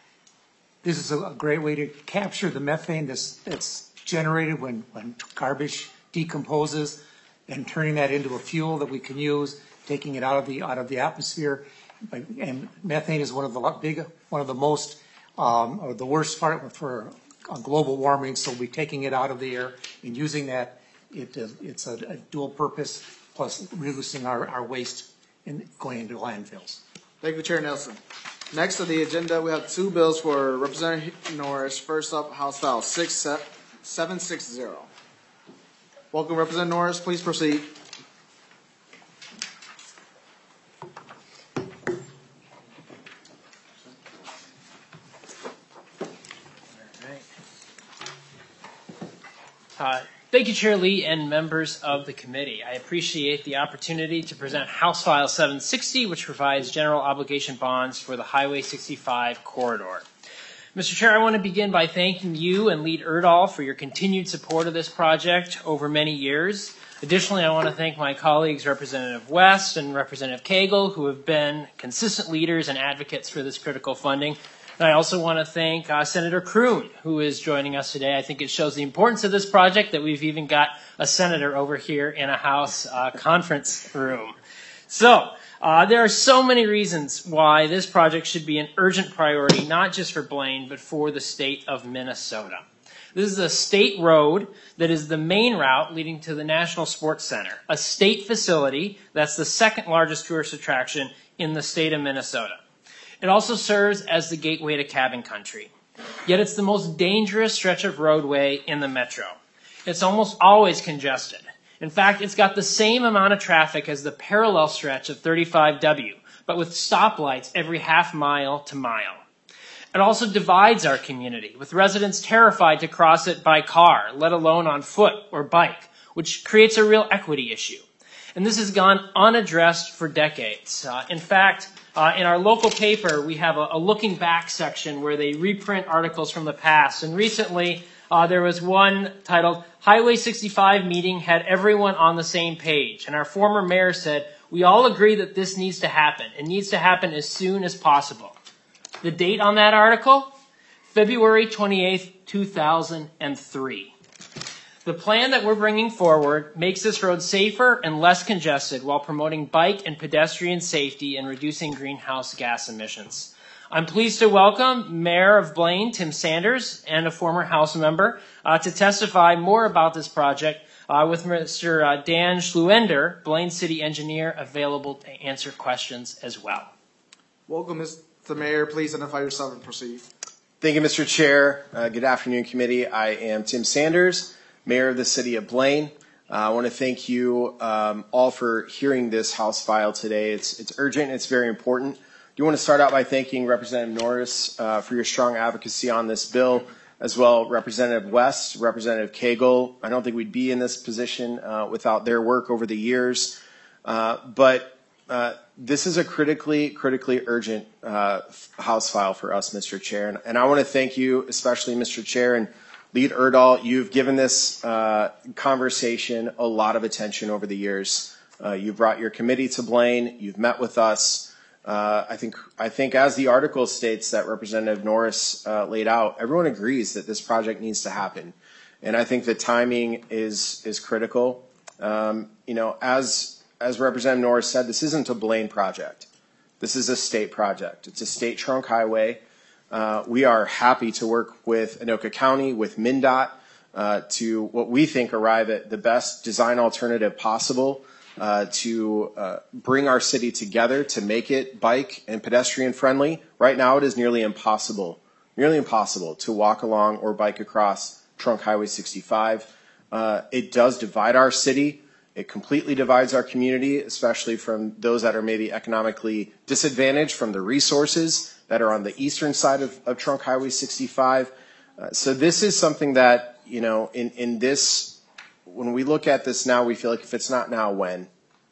this is a great way to capture the methane that's, that's generated when, when garbage decomposes, and turning that into a fuel that we can use, taking it out of the out of the atmosphere. And methane is one of the big, one of the most, um, or the worst part for uh, global warming. So we're taking it out of the air and using that. It, uh, it's a, a dual purpose, plus reducing our, our waste and going into landfills. Thank you, Chair Nelson. Next on the agenda, we have two bills for Representative Norris. First up, House File six seven six zero. Welcome, Representative Norris. Please proceed. Uh, thank you, Chair Lee and members of the committee. I appreciate the opportunity to present House File seven sixty, which provides general obligation bonds for the Highway sixty-five corridor. Mister Chair, I want to begin by thanking you and Lead Erdahl for your continued support of this project over many years. Additionally, I want to thank my colleagues, Representative West and Representative Cagle, who have been consistent leaders and advocates for this critical funding. And I also want to thank uh, Senator Kroon, who is joining us today. I think it shows the importance of this project that we've even got a senator over here in a House uh, conference room. So, uh, there are so many reasons why this project should be an urgent priority, not just for Blaine, but for the state of Minnesota. This is a state road that is the main route leading to the National Sports Center, a state facility that's the second largest tourist attraction in the state of Minnesota. It also serves as the gateway to cabin country. Yet it's the most dangerous stretch of roadway in the metro. It's almost always congested. In fact, it's got the same amount of traffic as the parallel stretch of thirty-five W, but with stoplights every half mile to mile. It also divides our community, with residents terrified to cross it by car, let alone on foot or bike, which creates a real equity issue. and this has gone unaddressed for decades. Uh, in fact, uh, in our local paper, we have a, a looking back section where they reprint articles from the past. And recently, uh, there was one titled, Highway sixty-five Meeting Had Everyone on the Same Page. And our former mayor said, we all agree that this needs to happen. It needs to happen as soon as possible. The date on that article? February twenty-eighth, two thousand three. The plan that we're bringing forward makes this road safer and less congested while promoting bike and pedestrian safety and reducing greenhouse gas emissions. I'm pleased to welcome Mayor of Blaine, Tim Sanders, and a former House member uh, to testify more about this project uh, with Mister Uh, Dan Schluender, Blaine City Engineer, available to answer questions as well. Welcome, Mister Mayor. Please identify yourself and proceed. Thank you, Mister Chair. Uh, good afternoon, committee. I am Tim Sanders, Mayor of the City of Blaine. Uh, I want to thank you um, all for hearing this House file today. It's, it's urgent and it's very important. I do want to start out by thanking Representative Norris uh, for your strong advocacy on this bill, as well Representative West, Representative Cagle. I don't think we'd be in this position uh, without their work over the years. Uh, but uh, this is a critically, critically urgent uh, House file for us, Mister Chair. And, and I want to thank you, especially Mister Chair and Lead Erdahl. You've given this uh, conversation a lot of attention over the years. Uh, you brought your committee to Blaine. You've met with us. Uh, I think, I think as the article states that Representative Norris uh, laid out, everyone agrees that this project needs to happen. And I think the timing is, is critical. Um, you know, as, as Representative Norris said, this isn't a Blaine project. This is a state project. It's a state trunk highway. Uh, we are happy to work with Anoka County, with MnDOT, uh, to what we think arrive at the best design alternative possible uh, to uh, bring our city together to make it bike and pedestrian friendly. Right now it is nearly impossible, nearly impossible to walk along or bike across Trunk Highway sixty-five. Uh, it does divide our city. It completely divides our community, especially from those that are maybe economically disadvantaged from the resources that are on the eastern side of, of Trunk Highway sixty-five. Uh, so this is something that, you know, in, in this, when we look at this now, we feel like if it's not now, when?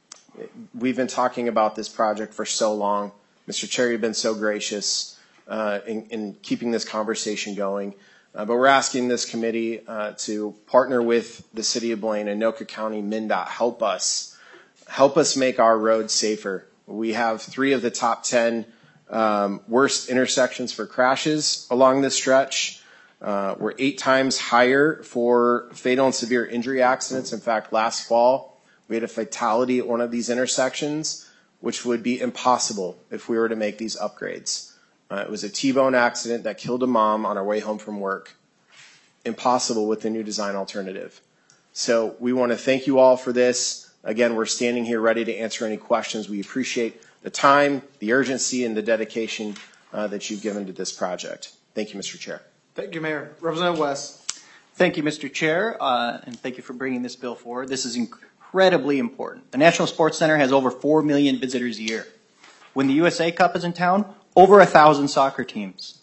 We've been talking about this project for so long. Mister Chair, you've been so gracious uh, in, in keeping this conversation going. Uh, but we're asking this committee uh, to partner with the City of Blaine and Anoka County MnDOT, help us, help us make our roads safer. We have three of the top ten Um, worst intersections for crashes along this stretch. Uh, we're eight times higher for fatal and severe injury accidents. In fact, last fall, we had a fatality at one of these intersections, which would be impossible if we were to make these upgrades. Uh, it was a T-bone accident that killed a mom on our way home from work. Impossible with the new design alternative. So we want to thank you all for this. Again, we're standing here ready to answer any questions. We appreciate the time, the urgency, and the dedication uh, that you've given to this project. Thank you, Mister Chair. Thank you, Mayor. Representative West. Thank you, Mister Chair, uh, and thank you for bringing this bill forward. This is incredibly important. The National Sports Center has over four million visitors a year. When the U S A Cup is in town, over a thousand soccer teams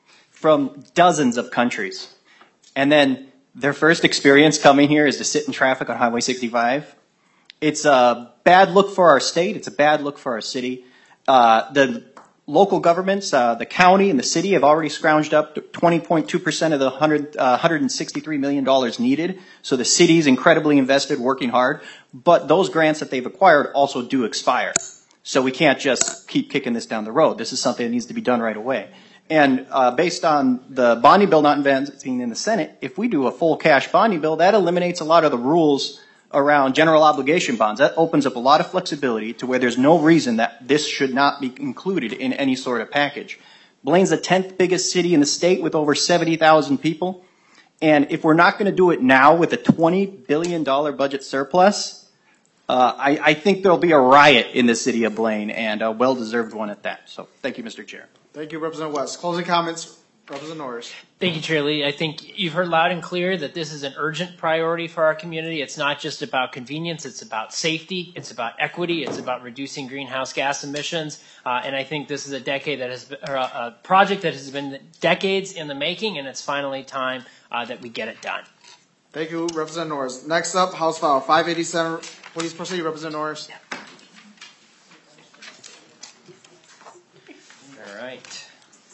from dozens of countries. And then their first experience coming here is to sit in traffic on Highway sixty-five. It's a bad look for our state. It's a bad look for our city. Uh, the local governments, uh, the county and the city have already scrounged up to twenty point two percent of the one hundred, uh, one hundred sixty-three million dollars needed. So the city's incredibly invested, working hard. But those grants that they've acquired also do expire. So we can't just keep kicking this down the road. This is something that needs to be done right away. And uh, based on the bonding bill not advancing in the Senate, if we do a full cash bonding bill, that eliminates a lot of the rules around general obligation bonds. That opens up a lot of flexibility to where there's no reason that this should not be included in any sort of package. Blaine's the tenth biggest city in the state with over seventy thousand people. And if we're not going to do it now with a twenty billion dollars budget surplus, uh, I, I think there'll be a riot in the city of Blaine, and a well-deserved one at that. So thank you, Mister Chair. Thank you, Representative West. Closing comments, Representative Norris. Thank you, Chair Lee. I think you've heard loud and clear that this is an urgent priority for our community. It's not just about convenience. It's about safety. It's about equity. It's about reducing greenhouse gas emissions. Uh, and I think this is a decade that has been, or a, a project that has been decades in the making, and it's finally time uh, that we get it done. Thank you, Representative Norris. Next up, House File five eighty-seven, Please proceed, Representative Norris. All right.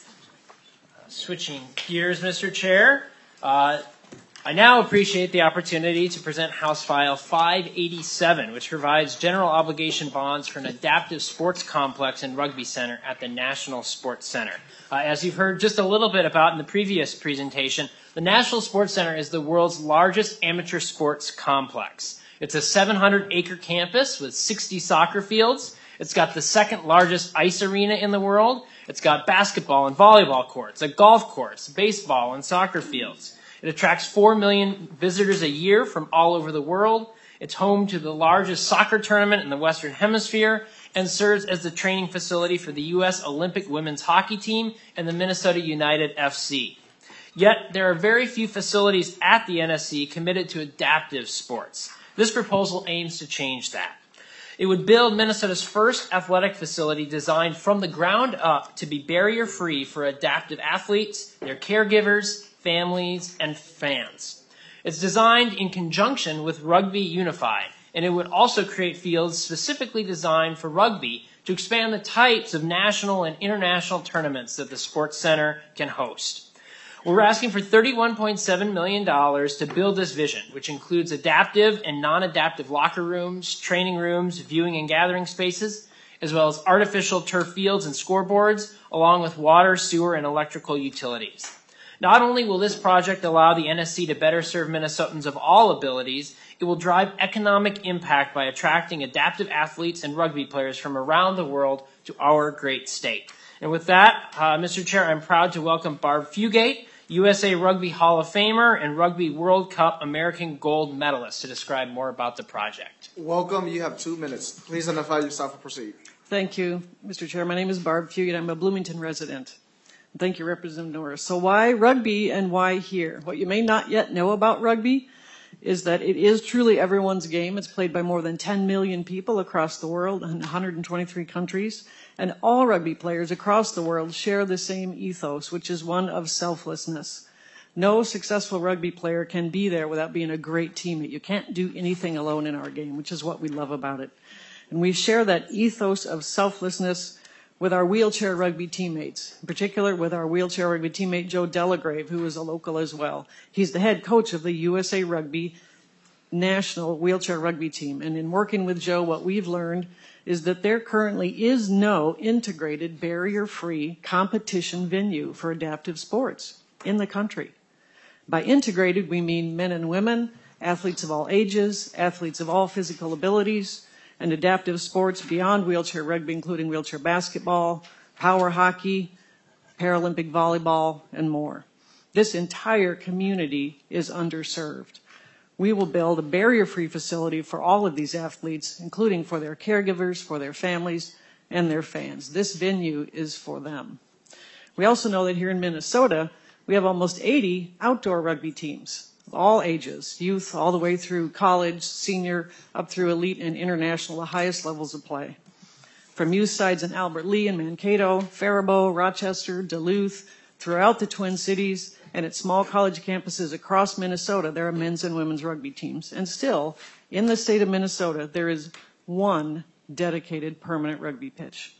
Uh, Switching gears, Mister Chair. Uh, I now appreciate the opportunity to present House File five eighty-seven, which provides general obligation bonds for an adaptive sports complex and rugby center at the National Sports Center. Uh, as you've heard just a little bit about in the previous presentation, the National Sports Center is the world's largest amateur sports complex. It's a seven hundred acre campus with sixty soccer fields. It's got the second largest ice arena in the world. It's got basketball and volleyball courts, a golf course, baseball and soccer fields. It attracts four million visitors a year from all over the world. It's home to the largest soccer tournament in the Western Hemisphere and serves as the training facility for the U S Olympic women's hockey team and the Minnesota United F C. Yet, there are very few facilities at the N S C committed to adaptive sports. This proposal aims to change that. It would build Minnesota's first athletic facility designed from the ground up to be barrier-free for adaptive athletes, their caregivers, families, and fans. It's designed in conjunction with Rugby Unified, and it would also create fields specifically designed for rugby to expand the types of national and international tournaments that the Sports Center can host. We're asking for thirty-one point seven million dollars to build this vision, which includes adaptive and non-adaptive locker rooms, training rooms, viewing and gathering spaces, as well as artificial turf fields and scoreboards, along with water, sewer, and electrical utilities. Not only will this project allow the N S C to better serve Minnesotans of all abilities, it will drive economic impact by attracting adaptive athletes and rugby players from around the world to our great state. And with that, uh, Mister Chair, I'm proud to welcome Barb Fugate, U S A Rugby Hall of Famer and Rugby World Cup American gold medalist, to describe more about the project. Welcome. You have two minutes. Please identify yourself and proceed. Thank you, Mister Chair. My name is Barb Fugate. I'm a Bloomington resident. Thank you, Representative Norris. So why rugby and why here? What you may not yet know about rugby is that it is truly everyone's game. It's played by more than ten million people across the world in one hundred twenty-three countries. And all rugby players across the world share the same ethos, which is one of selflessness. No successful rugby player can be there without being a great teammate. You can't do anything alone in our game, which is what we love about it. And we share that ethos of selflessness with our wheelchair rugby teammates, in particular with our wheelchair rugby teammate Joe Delagrave, who is a local as well. He's the head coach of the U S A Rugby national wheelchair rugby team. And in working with Joe, what we've learned is that there currently is no integrated barrier-free competition venue for adaptive sports in the country. By integrated, we mean men and women, athletes of all ages, athletes of all physical abilities, and adaptive sports beyond wheelchair rugby, including wheelchair basketball, power hockey, Paralympic volleyball, and more. This entire community is underserved. We will build a barrier-free facility for all of these athletes, including for their caregivers, for their families, and their fans. This venue is for them. We also know that here in Minnesota, we have almost eighty outdoor rugby teams, of all ages, youth all the way through college, senior, up through elite and international, the highest levels of play. From youth sides in Albert Lea and Mankato, Faribault, Rochester, Duluth, throughout the Twin Cities, and at small college campuses across Minnesota, there are men's and women's rugby teams. And still, in the state of Minnesota, there is one dedicated permanent rugby pitch.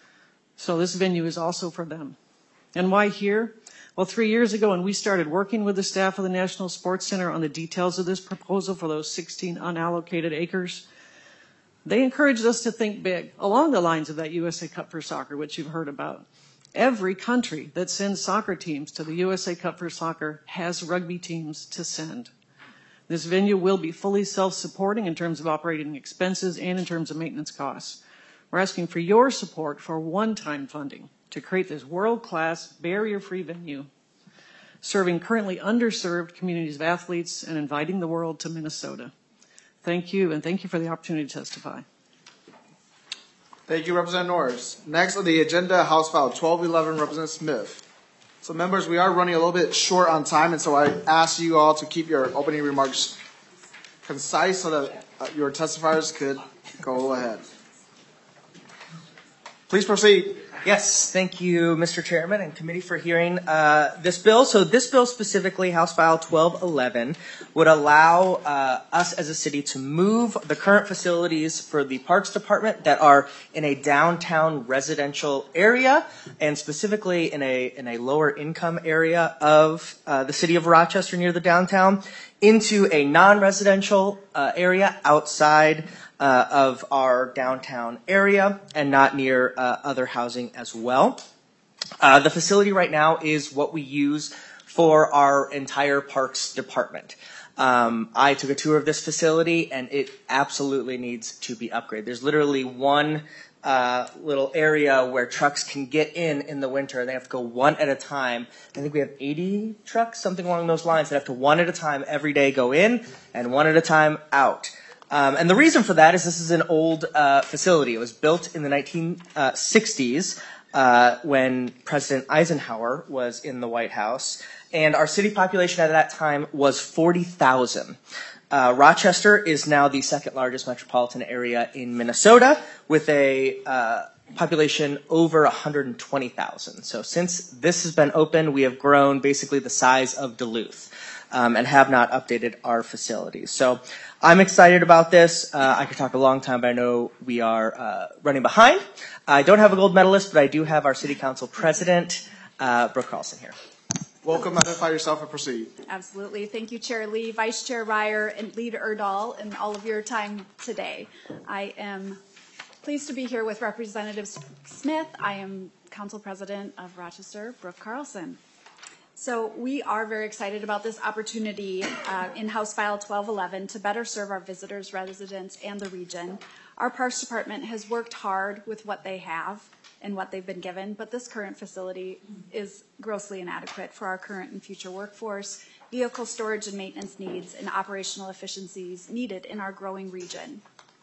So this venue is also for them. And why here? Well, three years ago, when we started working with the staff of the National Sports Center on the details of this proposal for those sixteen unallocated acres, they encouraged us to think big, along the lines of that U S A Cup for Soccer, which you've heard about. Every country that sends soccer teams to the U S A Cup for Soccer has rugby teams to send. This venue will be fully self-supporting in terms of operating expenses and in terms of maintenance costs. We're asking for your support for one-time funding to create this world-class, barrier-free venue, serving currently underserved communities of athletes and inviting the world to Minnesota. Thank you, and thank you for the opportunity to testify. Thank you, Representative Norris. Next on the agenda, House File twelve eleven, Representative Smith. So members, we are running a little bit short on time, and so I ask you all to keep your opening remarks concise so that uh, your testifiers could go ahead. Please proceed. Yes, thank you, Mister Chairman and committee, for hearing uh, this bill. So this bill specifically, House File twelve eleven, would allow uh, us as a city to move the current facilities for the Parks Department that are in a downtown residential area, and specifically in a in a lower income area of uh, the city of Rochester near the downtown, into a non-residential uh, area outside Uh, of our downtown area and not near uh, other housing as well. Uh, the facility right now is what we use for our entire parks department. Um, I took a tour of this facility and it absolutely needs to be upgraded. There's literally one uh, little area where trucks can get in in the winter. They have to go one at a time. I think we have eighty trucks, something along those lines, that have to one at a time every day go in and one at a time out. Um, and the reason for that is this is an old uh, facility. It was built in the nineteen sixties uh, when President Eisenhower was in the White House, and our city population at that time was forty thousand. Uh, Rochester is now the second largest metropolitan area in Minnesota with a uh, population over one hundred twenty thousand. So since this has been open, we have grown basically the size of Duluth. Um, and have not updated our facilities. So I'm excited about this. Uh, I could talk a long time, but I know we are uh, running behind. I don't have a gold medalist, but I do have our City Council President, uh, Brooke Carlson, here. Welcome. Identify yourself and proceed. Absolutely. Thank you, Chair Lee, Vice Chair Ryer, and Lead Erdahl, and all of your time today. I am pleased to be here with Representative Smith. I am Council President of Rochester, Brooke Carlson. So we are very excited about this opportunity uh, in House File twelve eleven to better serve our visitors, residents, and the region. Our Parks Department has worked hard with what they have and what they've been given, but this current facility is grossly inadequate for our current and future workforce, vehicle storage and maintenance needs, and operational efficiencies needed in our growing region.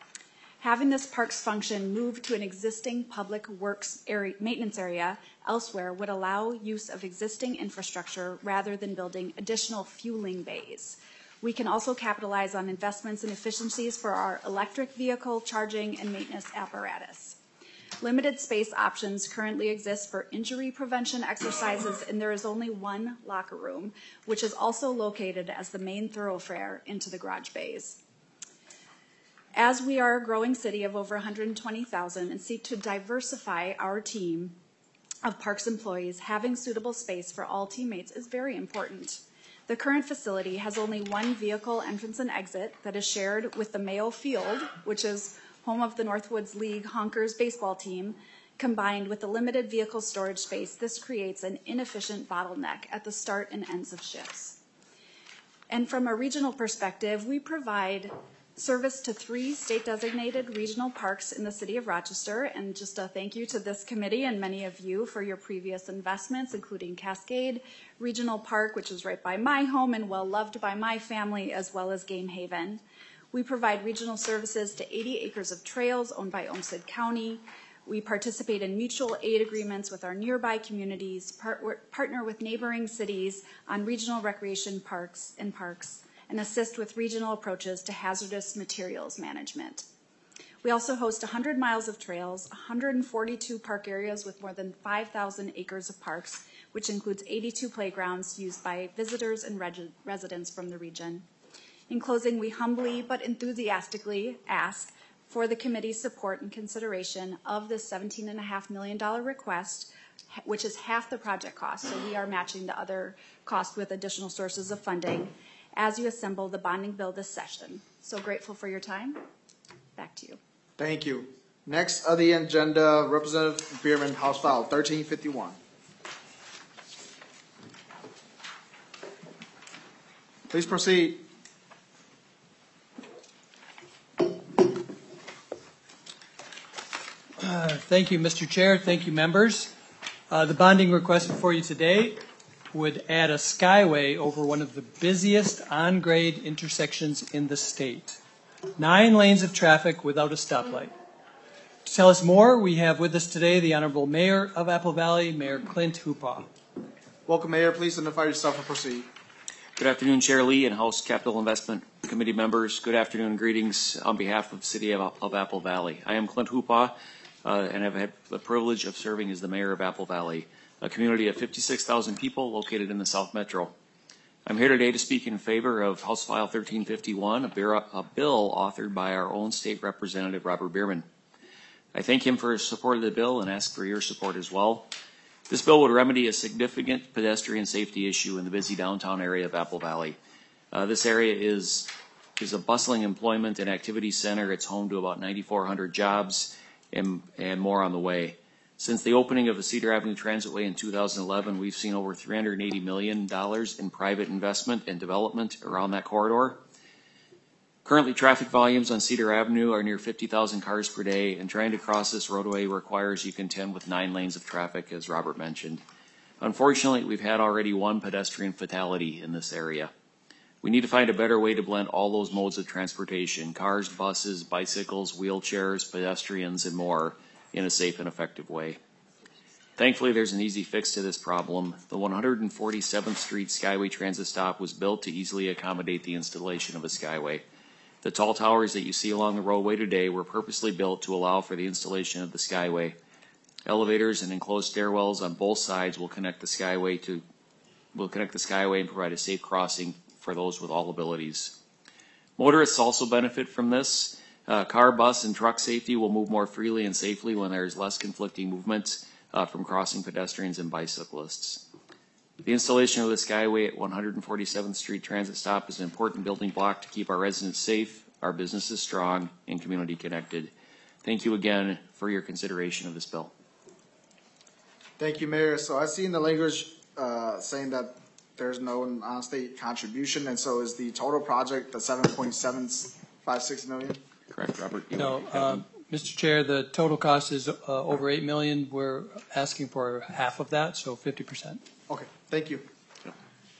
Having this parks function move to an existing public works area, maintenance area elsewhere would allow use of existing infrastructure rather than building additional fueling bays. We can also capitalize on investments and efficiencies for our electric vehicle charging and maintenance apparatus. Limited space options currently exist for injury prevention exercises, and there is only one locker room, which is also located as the main thoroughfare into the garage bays. As we are a growing city of over one hundred twenty thousand and seek to diversify our team of parks employees, having suitable space for all teammates is very important. The current facility has only one vehicle entrance and exit that is shared with the Mayo Field, which is home of the Northwoods League Honkers baseball team. Combined with the limited vehicle storage space, this creates an inefficient bottleneck at the start and ends of shifts. And from a regional perspective, we provide service to three state-designated regional parks in the city of Rochester, and just a thank you to this committee and many of you for your previous investments, including Cascade Regional Park, which is right by my home and well-loved by my family, as well as Game Haven. We provide regional services to eighty acres of trails owned by Olmsted County. We participate in mutual aid agreements with our nearby communities, part- partner with neighboring cities on regional recreation parks and parks, and assist with regional approaches to hazardous materials management. We also host one hundred miles of trails, one hundred forty-two park areas with more than five thousand acres of parks, which includes eighty-two playgrounds used by visitors and reg- residents from the region. In closing, we humbly but enthusiastically ask for the committee's support and consideration of this seventeen point five million dollars request, which is half the project cost, so we are matching the other cost with additional sources of funding, as you assemble the bonding bill this session. So grateful for your time. Back to you. Thank you. Next on the agenda, Representative Bierman, House File thirteen fifty-one. Please proceed. Uh, thank you, Mister Chair. Thank you, members. Uh, the bonding request before you today would add a skyway over one of the busiest on-grade intersections in the state. Nine lanes of traffic without a stoplight. To tell us more, we have with us today the Honorable Mayor of Apple Valley, Mayor Clint Hoopaugh. Welcome, Mayor. Please identify yourself and proceed. Good afternoon, Chair Lee and House Capital Investment Committee members. Good afternoon and greetings on behalf of the City of, of Apple Valley. I am Clint Hoopaugh, uh, and have had the privilege of serving as the mayor of Apple Valley, a community of fifty-six thousand people located in the South Metro. I'm here today to speak in favor of House File thirteen fifty-one, a, beer, a bill authored by our own state representative, Robert Bierman. I thank him for his support of the bill and ask for your support as well. This bill would remedy a significant pedestrian safety issue in the busy downtown area of Apple Valley. Uh, this area is, is a bustling employment and activity center. It's home to about ninety-four hundred jobs and, and more on the way. Since the opening of the Cedar Avenue Transitway in two thousand eleven, we've seen over three hundred eighty million dollars in private investment and development around that corridor. Currently, traffic volumes on Cedar Avenue are near fifty thousand cars per day, and trying to cross this roadway requires you contend with nine lanes of traffic, as Robert mentioned. Unfortunately, we've had already one pedestrian fatality in this area. We need to find a better way to blend all those modes of transportation, cars, buses, bicycles, wheelchairs, pedestrians, and more, in a safe and effective way. Thankfully, there's an easy fix to this problem. The one hundred forty-seventh Street Skyway Transit Stop was built to easily accommodate the installation of a skyway. The tall towers that you see along the roadway today were purposely built to allow for the installation of the skyway. Elevators and enclosed stairwells on both sides will connect the skyway to will connect the skyway and provide a safe crossing for those with all abilities. Motorists also benefit from this. Uh, car, bus, and truck safety will move more freely and safely when there is less conflicting movement uh, from crossing pedestrians and bicyclists. The installation of the skyway at one hundred forty-seventh Street Transit Stop is an important building block to keep our residents safe, our businesses strong, and community connected. Thank you again for your consideration of this bill. Thank you, Mayor. So I've seen the language uh, saying that there's no on-state contribution, and so is the total project the seven point seven five six million? Correct, Robert. No, um, Mister Chair, the total cost is uh, over eight million. We're asking for half of that, so fifty percent. Okay, thank you. Yep.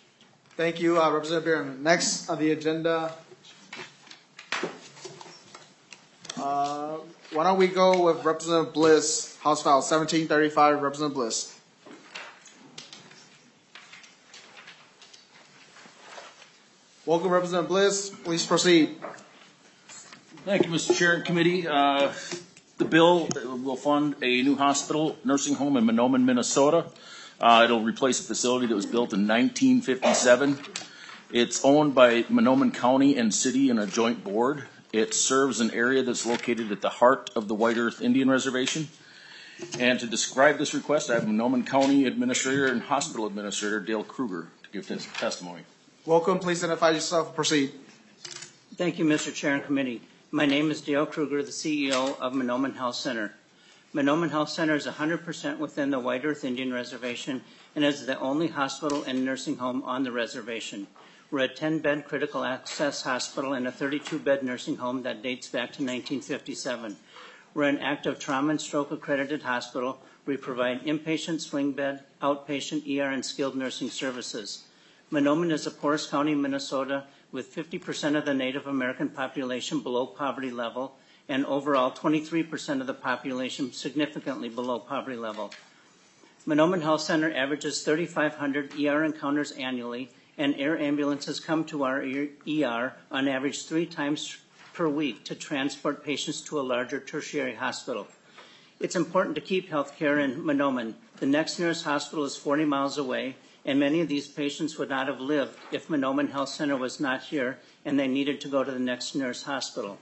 Thank you, uh, Representative Bierman. Next on the agenda, uh, why don't we go with Representative Bliss, House File seventeen thirty-five, Representative Bliss. Welcome, Representative Bliss. Please proceed. Thank you, Mister Chair and Committee. Uh, the bill will fund a new hospital nursing home in Mahnomen, Minnesota. Uh, it'll replace a facility that was built in nineteen fifty-seven. It's owned by Mahnomen County and City in a joint board. It serves an area that's located at the heart of the White Earth Indian Reservation. And to describe this request, I have Mahnomen County Administrator and Hospital Administrator Dale Kruger to give his testimony. Welcome. Please identify yourself. Proceed. Thank you, Mister Chair and Committee. My name is Dale Kruger, the C E O of Mahnomen Health Center. Mahnomen Health Center is one hundred percent within the White Earth Indian Reservation and is the only hospital and nursing home on the reservation. We're a ten-bed critical access hospital and a thirty-two bed nursing home that dates back to nineteen fifty-seven. We're an active trauma and stroke accredited hospital. We provide inpatient, swing bed, outpatient, E R, and skilled nursing services. Mahnomen is a poorest county in Minnesota with fifty percent of the Native American population below poverty level and overall twenty-three percent of the population significantly below poverty level. Mahnomen Health Center averages thirty-five hundred E R encounters annually, and air ambulances come to our E R on average three times per week to transport patients to a larger tertiary hospital. It's important to keep health care in Mahnomen. The next nearest hospital is forty miles away, and many of these patients would not have lived if Mahnomen Health Center was not here and they needed to go to the next nearest hospital.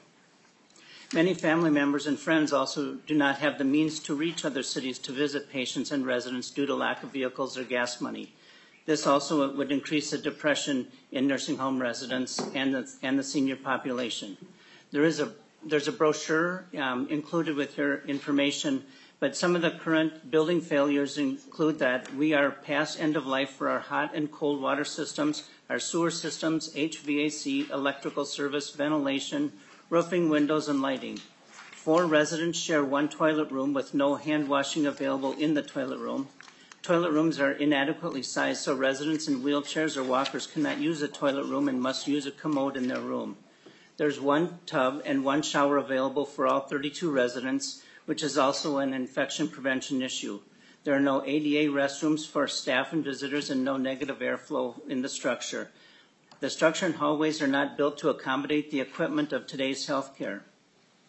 Many family members and friends also do not have the means to reach other cities to visit patients and residents due to lack of vehicles or gas money. This also would increase the depression in nursing home residents and the, and the senior population. There is a, there's a brochure um, included with your information, but some of the current building failures include that we are past end of life for our hot and cold water systems, our sewer systems, H V A C, electrical service, ventilation, roofing, windows, and lighting. Four residents share one toilet room with no hand washing available in the toilet room. Toilet rooms are inadequately sized, so residents in wheelchairs or walkers cannot use a toilet room and must use a commode in their room. There's one tub and one shower available for all thirty-two residents, which is also an infection prevention issue. There are no A D A restrooms for staff and visitors and no negative airflow in the structure. The structure and hallways are not built to accommodate the equipment of today's healthcare.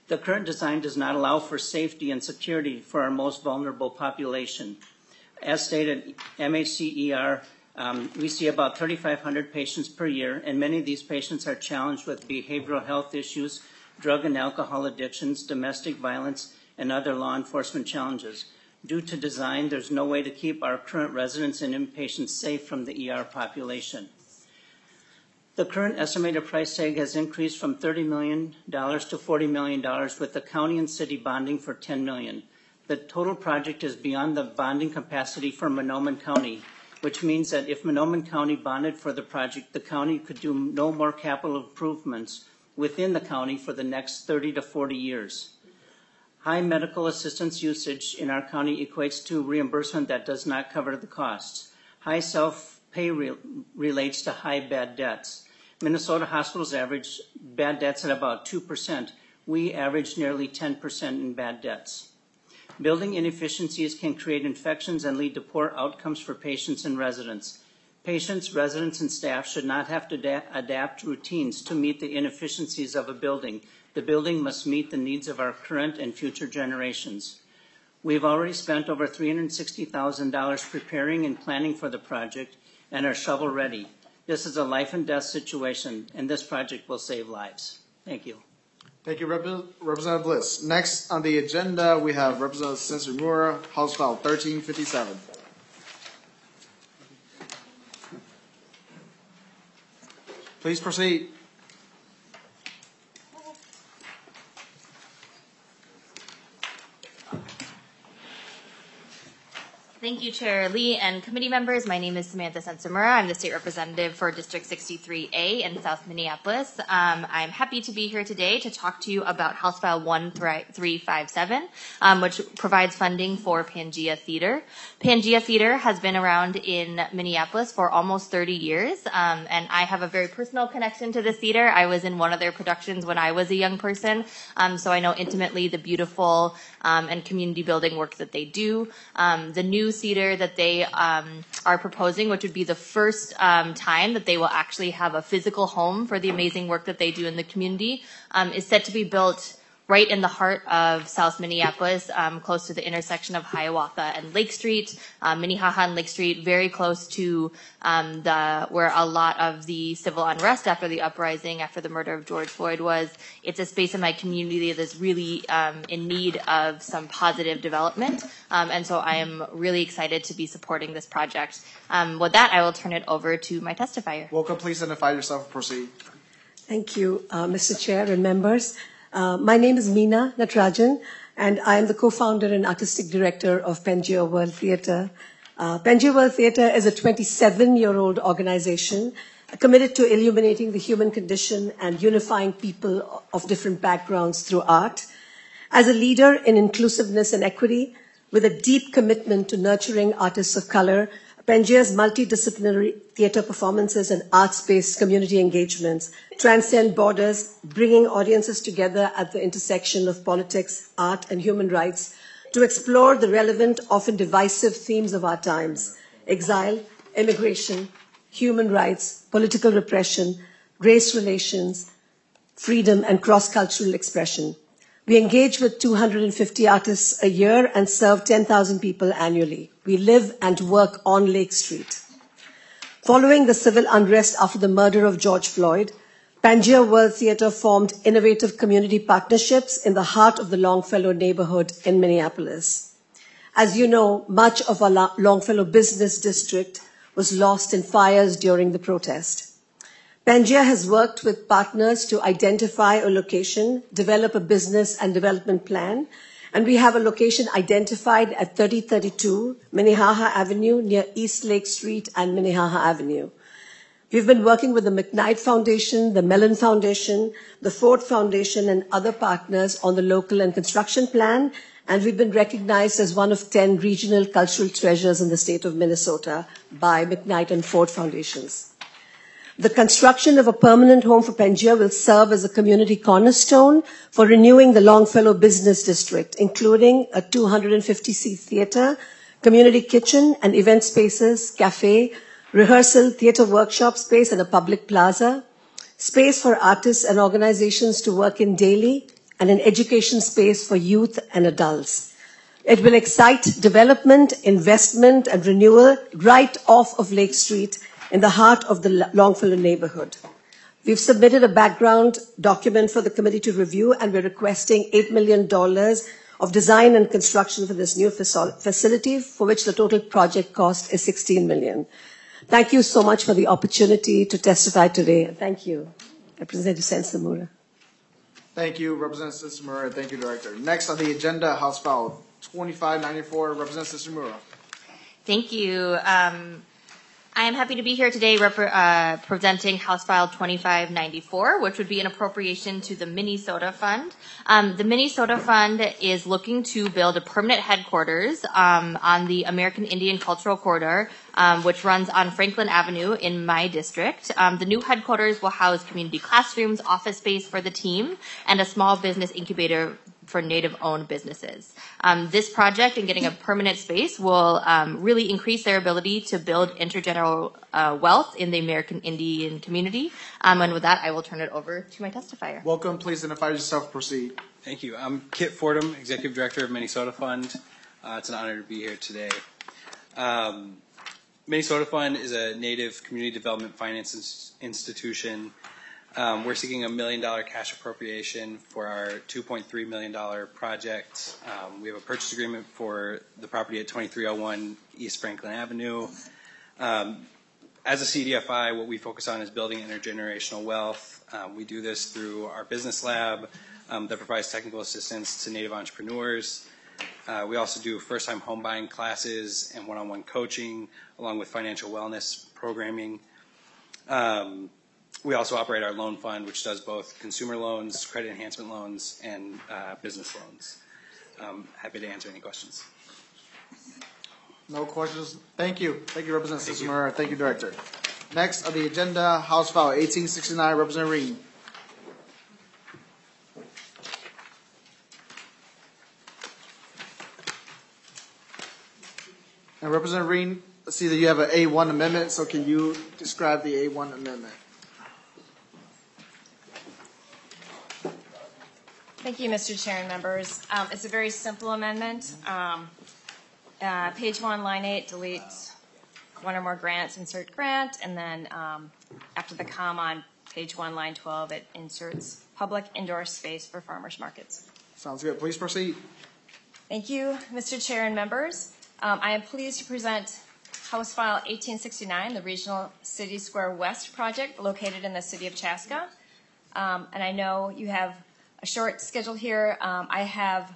The current design does not allow for safety and security for our most vulnerable population. As stated, M H C E R, um, we see about thirty-five hundred patients per year, and many of these patients are challenged with behavioral health issues, drug and alcohol addictions, domestic violence, and other law enforcement challenges. Due to design, there's no way to keep our current residents and inpatients safe from the E R population. The current estimated price tag has increased from thirty million dollars to forty million dollars, with the county and city bonding for ten million dollars. The total project is beyond the bonding capacity for Mahnomen County, which means that if Mahnomen County bonded for the project, the county could do no more capital improvements within the county for the next thirty to forty years. High medical assistance usage in our county equates to reimbursement that does not cover the costs. High self-pay re relates to high bad debts. Minnesota hospitals average bad debts at about two percent. We average nearly ten percent in bad debts. Building inefficiencies can create infections and lead to poor outcomes for patients and residents. Patients, residents, and staff should not have to da- adapt routines to meet the inefficiencies of a building. The building must meet the needs of our current and future generations. We've already spent over three hundred sixty thousand dollars preparing and planning for the project and are shovel ready. This is a life and death situation, and this project will save lives. Thank you. Thank you, Rep- Representative Bliss. Next on the agenda, we have Representative Sensor-Mura, House File thirteen fifty-seven. Please proceed. Thank you, Chair Lee and committee members. My name is Samantha Sensor-Mura. I'm the state representative for District sixty-three A in South Minneapolis. Um, I'm happy to be here today to talk to you about House File one three five seven, um, which provides funding for Pangea Theater. Pangea Theater has been around in Minneapolis for almost thirty years, um, and I have a very personal connection to this theater. I was in one of their productions when I was a young person, um, so I know intimately the beautiful um, and community building work that they do. Um, the new theater that they um, are proposing, which would be the first um, time that they will actually have a physical home for the amazing work that they do in the community, um, is set to be built right in the heart of South Minneapolis, um, close to the intersection of Hiawatha and Lake Street, uh, Minnehaha and Lake Street, very close to um, the where a lot of the civil unrest after the uprising, after the murder of George Floyd was. It's a space in my community that's really um, in need of some positive development, um, and so I am really excited to be supporting this project. Um, with that, I will turn it over to my testifier. Welcome. Please identify yourself and proceed. Thank you, uh, Mister Chair and members. Uh, my name is Meena Natarajan, and I am the co-founder and artistic director of Pangea World Theatre. Uh, Pangea World Theatre is a twenty-seven-year-old organization committed to illuminating the human condition and unifying people of different backgrounds through art. As a leader in inclusiveness and equity, with a deep commitment to nurturing artists of color, Pangea's multidisciplinary theatre performances and arts-based community engagements transcend borders, bringing audiences together at the intersection of politics, art, and human rights to explore the relevant, often divisive themes of our times: exile, immigration, human rights, political repression, race relations, freedom, and cross-cultural expression. We engage with two hundred fifty artists a year and serve ten thousand people annually. We live and work on Lake Street. Following the civil unrest after the murder of George Floyd, Pangea World Theatre formed innovative community partnerships in the heart of the Longfellow neighborhood in Minneapolis. As you know, much of our Longfellow business district was lost in fires during the protest. Pangea has worked with partners to identify a location, develop a business and development plan, and we have a location identified at thirty thirty-two Minnehaha Avenue near East Lake Street and Minnehaha Avenue. We've been working with the McKnight Foundation, the Mellon Foundation, the Ford Foundation, and other partners on the local and construction plan, and we've been recognized as one of ten regional cultural treasures in the state of Minnesota by McKnight and Ford Foundations. The construction of a permanent home for Pangea will serve as a community cornerstone for renewing the Longfellow Business District, including a two hundred fifty seat theater, community kitchen and event spaces, cafe, rehearsal, theater workshop space, and a public plaza, space for artists and organizations to work in daily, and an education space for youth and adults. It will excite development, investment, and renewal right off of Lake Street in the heart of the Longfellow neighborhood. We've submitted a background document for the committee to review, and we're requesting eight million dollars of design and construction for this new facility, for which the total project cost is sixteen million dollars. Thank you so much for the opportunity to testify today. Thank you, Representative Sensamura. Thank you, Representative Sensamura. Thank you, Director. Next on the agenda, House File twenty-five ninety-four, Representative Sensamura. Thank you. Um, I am happy to be here today rep- uh, presenting House File twenty-five ninety-four, which would be an appropriation to the Minnesota Fund. Um, the Minnesota Fund is looking to build a permanent headquarters um, on the American Indian Cultural Corridor, um, which runs on Franklin Avenue in my district. Um, the new headquarters will house community classrooms, office space for the team, and a small business incubator for Native-owned businesses. Um, this project and getting a permanent space will um, really increase their ability to build intergenerational uh, wealth in the American Indian community. Um, and with that, I will turn it over to my testifier. Welcome. Please identify yourself. Proceed. Thank you. I'm Kit Fordham, Executive Director of Minnesota Fund. Uh, it's an honor to be here today. Um, Minnesota Fund is a Native community development finance institution. Um, we're seeking a million dollar cash appropriation for our two point three million dollars project. Um, we have a purchase agreement for the property at twenty-three oh one East Franklin Avenue. Um, as a C D F I, what we focus on is building intergenerational wealth. Um, we do this through our business lab um, that provides technical assistance to Native entrepreneurs. Uh, we also do first-time home buying classes and one-on-one coaching, along with financial wellness programming. Um, We also operate our loan fund, which does both consumer loans, credit enhancement loans, and uh, business loans. Um, happy to answer any questions. No questions. Thank you. Thank you, Representative Sensamura. Thank you, Director. Next on the agenda, House File eighteen sixty-nine, Representative Reed. And Representative Reed, I see that you have an A one amendment, so can you describe the A one amendment? Thank you, Mister Chair and members. Um, it's a very simple amendment. Um, uh, page one, line eight, delete one or more grants, insert grant, and then um, after the comma on page one, line twelve, it inserts public indoor space for farmers markets. Sounds good. Please proceed. Thank you, Mister Chair and members. Um, I am pleased to present House File eighteen sixty-nine, the Regional City Square West project located in the city of Chaska. Um, and I know you have a short schedule here. Um, I have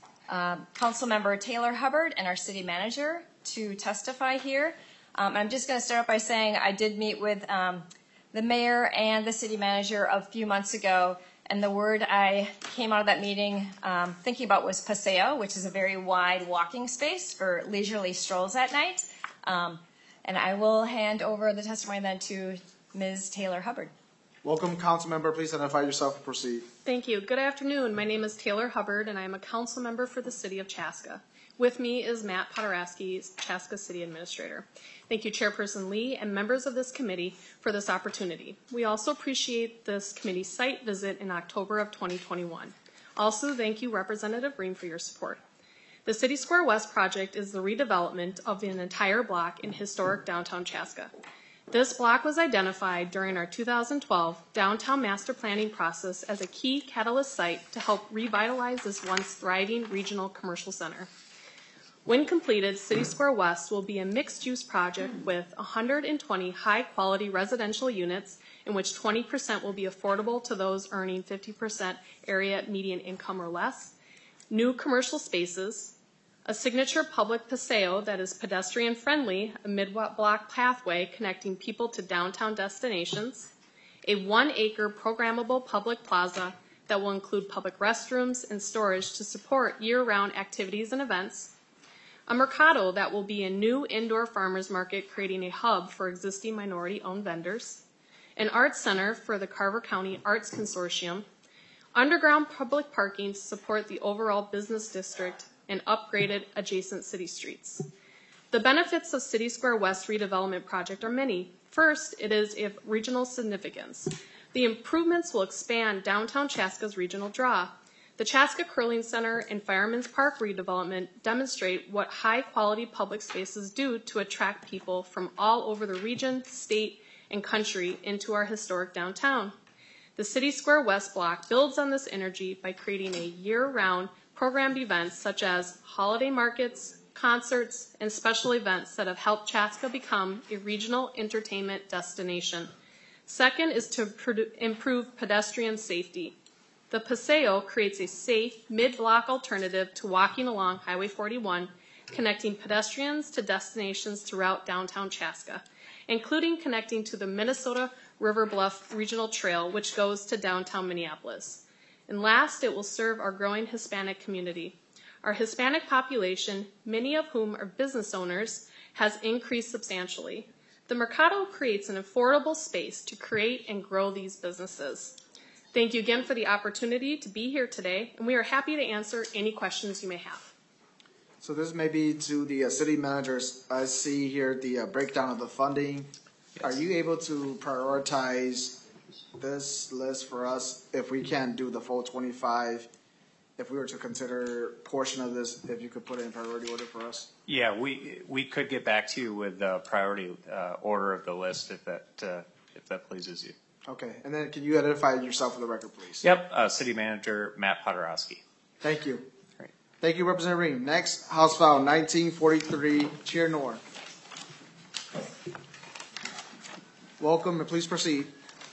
um, Council Member Taylor Hubbard and our City Manager to testify here. Um, I'm just going to start off by saying I did meet with um, the Mayor and the City Manager a few months ago, and the word I came out of that meeting um, thinking about was paseo, which is a very wide walking space for leisurely strolls at night. Um, and I will hand over the testimony then to Miz Taylor Hubbard. Welcome, Council Member. Please identify yourself and proceed. Thank you. Good afternoon. My name is Taylor Hubbard, and I am a council member for the City of Chaska. With me is Matt Podorowski, Chaska City Administrator. Thank you, Chairperson Lee, and members of this committee for this opportunity. We also appreciate this committee site visit in October of twenty twenty-one. Also, thank you, Representative Ream, for your support. The City Square West project is the redevelopment of an entire block in historic downtown Chaska. This block was identified during our two thousand twelve downtown master planning process as a key catalyst site to help revitalize this once thriving regional commercial center. When completed, City Square West will be a mixed-use project with one hundred twenty high-quality residential units in which twenty percent will be affordable to those earning fifty percent area median income or less, new commercial spaces, a signature public paseo that is pedestrian-friendly, a mid-block pathway connecting people to downtown destinations, a one-acre programmable public plaza that will include public restrooms and storage to support year-round activities and events, a mercado that will be a new indoor farmers market creating a hub for existing minority-owned vendors, an arts center for the Carver County Arts Consortium, underground public parking to support the overall business district, and upgraded adjacent city streets. The benefits of City Square West redevelopment project are many. First, it is of regional significance. The improvements will expand downtown Chaska's regional draw. The Chaska Curling Center and Fireman's Park redevelopment demonstrate what high-quality public spaces do to attract people from all over the region, state, and country into our historic downtown. The City Square West block builds on this energy by creating a year-round programmed events such as holiday markets, concerts, and special events that have helped Chaska become a regional entertainment destination. Second is to improve pedestrian safety. The Paseo creates a safe, mid-block alternative to walking along Highway forty-one, connecting pedestrians to destinations throughout downtown Chaska, including connecting to the Minnesota River Bluff Regional Trail, which goes to downtown Minneapolis. And last, it will serve our growing Hispanic community. Our Hispanic population, many of whom are business owners, has increased substantially. The Mercado creates an affordable space to create and grow these businesses. Thank you again for the opportunity to be here today, and we are happy to answer any questions you may have. So this may be to the uh, city managers. I see here the uh, breakdown of the funding. Yes. Are you able to prioritize this list for us if we can't do the full twenty-five? If we were to consider portion of this, if you could put it in priority order for us? Yeah, we we could get back to you with the priority uh, order of the list if that uh, if that pleases you. Okay, and then can you identify yourself for the record, please? Yep, uh, City Manager Matt Podorowski. Thank you. Great. Thank you, Representative Ream. Next, House File nineteen forty-three, Chair Noor. Welcome, and please proceed.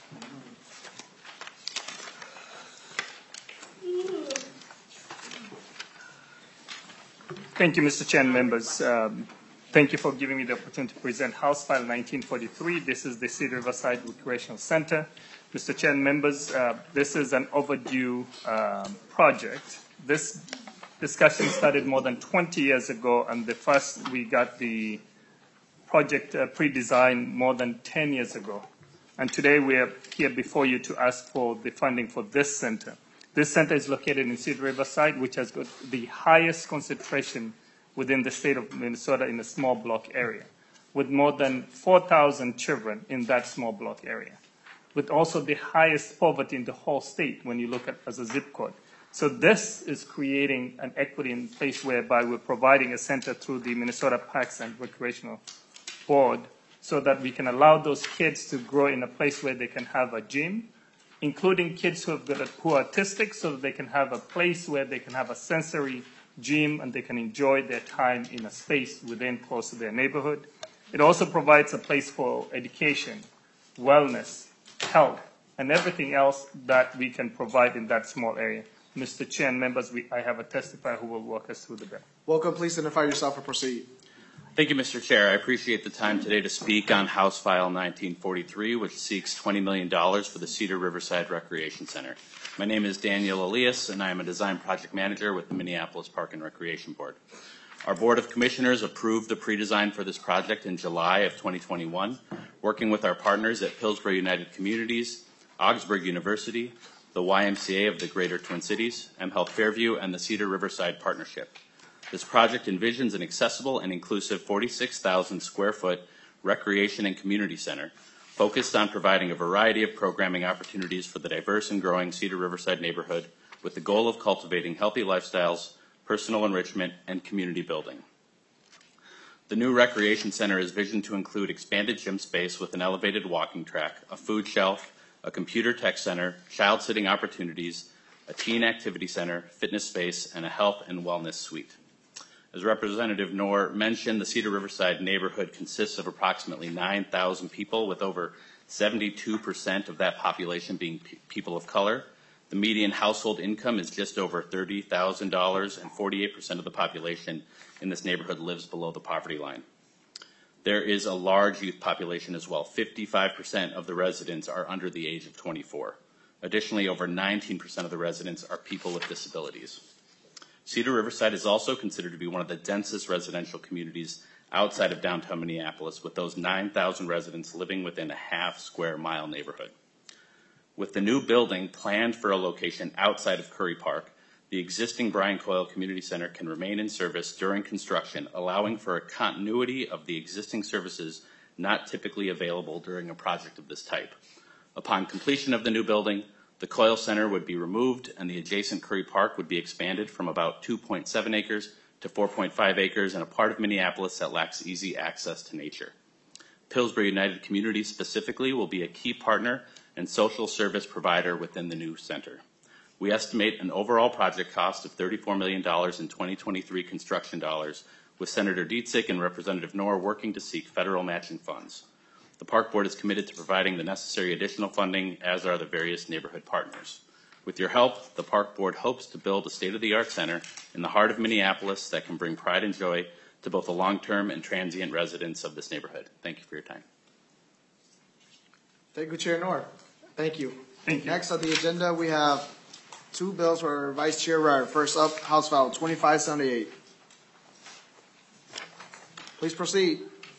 Thank you, Mister Chair and members. Um, thank you for giving me the opportunity to present House File nineteen forty-three. This is the City Riverside Recreational Center. Mister Chair and members, uh, this is an overdue um, project. This discussion started more than twenty years ago, and the first we got the project uh, pre-designed more than ten years ago. And today we are here before you to ask for the funding for this center. This center is located in City Riverside, which has got the highest concentration within the state of Minnesota in a small block area, with more than four thousand children in that small block area, with also the highest poverty in the whole state when you look at as a zip code. So this is creating an equity in place whereby we're providing a center through the Minnesota Parks and Recreational Board so that we can allow those kids to grow in a place where they can have a gym, including kids who, have got a, who are autistic, so that they can have a place where they can have a sensory gym and they can enjoy their time in a space within close to their neighborhood. It also provides a place for education, wellness, health, and everything else that we can provide in that small area. Mister Chair and members, we, I have a testifier who will walk us through the bill. Welcome. Please identify yourself and proceed. Thank you, Mister Chair. I appreciate the time today to speak on House File nineteen forty-three, which seeks twenty million dollars for the Cedar Riverside Recreation Center. My name is Daniel Elias, and I am a design project manager with the Minneapolis Park and Recreation Board. Our Board of Commissioners approved the pre-design for this project in July of twenty twenty-one, working with our partners at Pillsbury United Communities, Augsburg University, the Y M C A of the Greater Twin Cities, mHealth Fairview, and the Cedar Riverside Partnership. This project envisions an accessible and inclusive forty-six thousand square foot recreation and community center focused on providing a variety of programming opportunities for the diverse and growing Cedar Riverside neighborhood with the goal of cultivating healthy lifestyles, personal enrichment, and community building. The new recreation center is visioned to include expanded gym space with an elevated walking track, a food shelf, a computer tech center, child sitting opportunities, a teen activity center, fitness space, and a health and wellness suite. As Representative Noor mentioned, the Cedar Riverside neighborhood consists of approximately nine thousand people, with over seventy-two percent of that population being pe people of color. The median household income is just over thirty thousand dollars, and forty-eight percent of the population in this neighborhood lives below the poverty line. There is a large youth population as well. fifty-five percent of the residents are under the age of twenty-four. Additionally, over nineteen percent of the residents are people with disabilities. Cedar Riverside is also considered to be one of the densest residential communities outside of downtown Minneapolis, with those nine thousand residents living within a half square mile neighborhood. With the new building planned for a location outside of Curry Park, the existing Brian Coyle Community Center can remain in service during construction, allowing for a continuity of the existing services not typically available during a project of this type. Upon completion of the new building, The Coyle Center would be removed and the adjacent Curry Park would be expanded from about two point seven acres to four point five acres in a part of Minneapolis that lacks easy access to nature. Pillsbury United Community specifically will be a key partner and social service provider within the new center. We estimate an overall project cost of thirty-four million dollars in twenty twenty-three construction dollars, with Senator Dietzick and Representative Knorr working to seek federal matching funds. The Park Board is committed to providing the necessary additional funding, as are the various neighborhood partners. With your help, the Park Board hopes to build a state-of-the-art center in the heart of Minneapolis that can bring pride and joy to both the long-term and transient residents of this neighborhood. Thank you for your time. Thank you, Chair Knorr. Thank you. Thank you. Next on the agenda, we have two bills for Vice Chair Ryer. First up, House File twenty-five seventy-eight. Please proceed.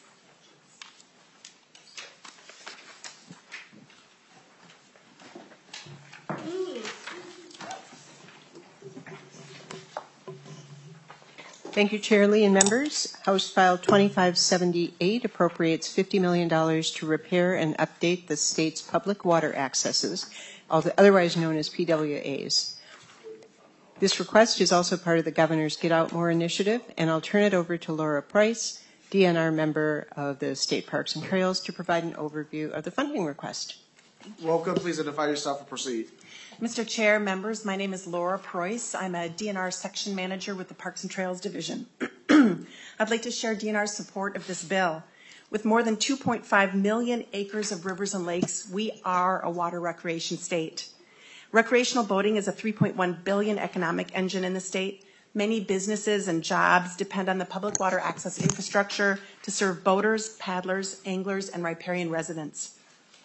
Thank you, Chair Lee and members. House File twenty-five seventy-eight appropriates fifty million dollars to repair and update the state's public water accesses, otherwise known as P W As. This request is also part of the Governor's Get Out More initiative, and I'll turn it over to Laura Price, D N R member of the State Parks and Trails, to provide an overview of the funding request. Welcome. Please identify yourself and proceed. Mister Chair, members, my name is Laura Preuss. I'm a D N R section manager with the Parks and Trails Division. I'd like to share D N R's support of this bill. With more than two point five million acres of rivers and lakes, we are a water recreation state. Recreational boating is a three point one billion dollars economic engine in the state. Many businesses and jobs depend on the public water access infrastructure to serve boaters, paddlers, anglers, and riparian residents.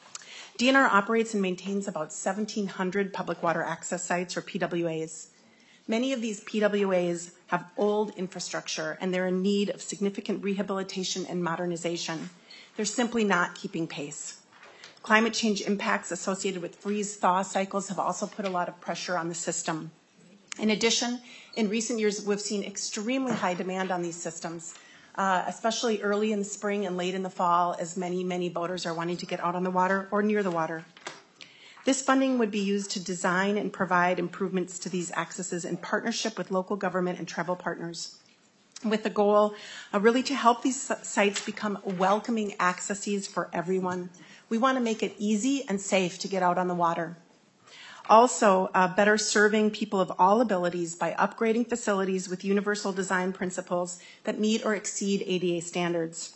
D N R operates and maintains about seventeen hundred public water access sites, or P W As. Many of these P W As have old infrastructure and they're in need of significant rehabilitation and modernization. They're simply not keeping pace. Climate change impacts associated with freeze-thaw cycles have also put a lot of pressure on the system. In addition, in recent years, we've seen extremely high demand on these systems, uh, especially early in the spring and late in the fall, as many, many boaters are wanting to get out on the water or near the water. This funding would be used to design and provide improvements to these accesses in partnership with local government and tribal partners, with the goal uh, really to help these sites become welcoming accesses for everyone. We want to make it easy and safe to get out on the water. Also, uh, better serving people of all abilities by upgrading facilities with universal design principles that meet or exceed A D A standards.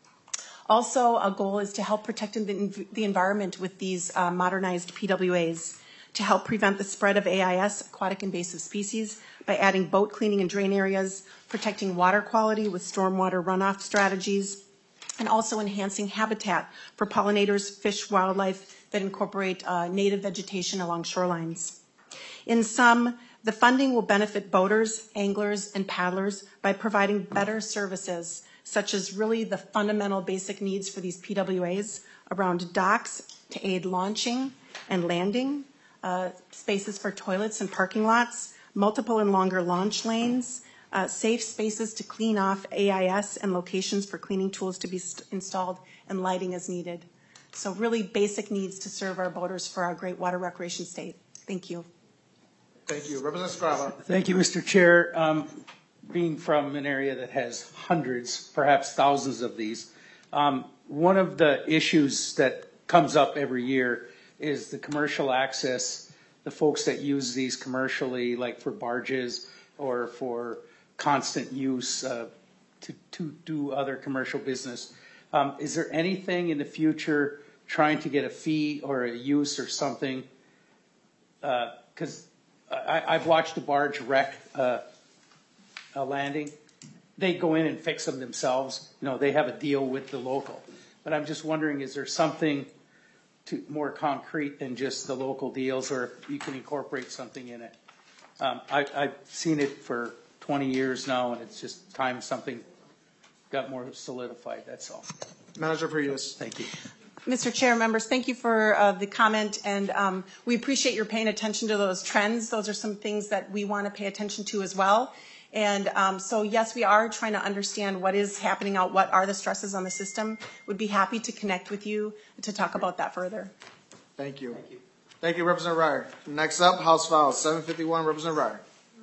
Also, a goal is to help protect the, the environment with these uh, modernized P W As, to help prevent the spread of A I S, aquatic invasive species, by adding boat cleaning and drain areas, protecting water quality with stormwater runoff strategies, and also enhancing habitat for pollinators, fish, wildlife that incorporate uh, native vegetation along shorelines. In sum, the funding will benefit boaters, anglers, and paddlers by providing better services, such as really the fundamental basic needs for these P W As around docks to aid launching and landing, uh, spaces for toilets and parking lots, multiple and longer launch lanes, uh, safe spaces to clean off A I S, and locations for cleaning tools to be st- installed, and lighting as needed. So really basic needs to serve our boaters for our great water recreation state. Thank you. Thank you. Representative Scrava. Thank you, Mister Chair. Um, being from an area that has hundreds, perhaps thousands of these, um, one of the issues that comes up every year is the commercial access, the folks that use these commercially, like for barges or for constant use uh, to, to do other commercial business. Um, is there anything in the future trying to get a fee or a use or something? Because uh, I've watched a barge wreck uh, a landing. They go in and fix them themselves. You know, they have a deal with the local. But I'm just wondering, is there something to, more concrete than just the local deals, or if you can incorporate something in it? Um, I, I've seen it for twenty years now, and it's just time something got more solidified, that's all. Manager Prius. Thank you. Mister Chair, members, thank you for uh, the comment, and um, we appreciate your paying attention to those trends. Those are some things that we want to pay attention to as well. And um, so, yes, we are trying to understand what is happening out, what are the stresses on the system. Would be happy to connect with you to talk about that further. Thank you. Thank you. Thank you, Representative Ryer. Next up, House File seven fifty-one, Representative Ryer.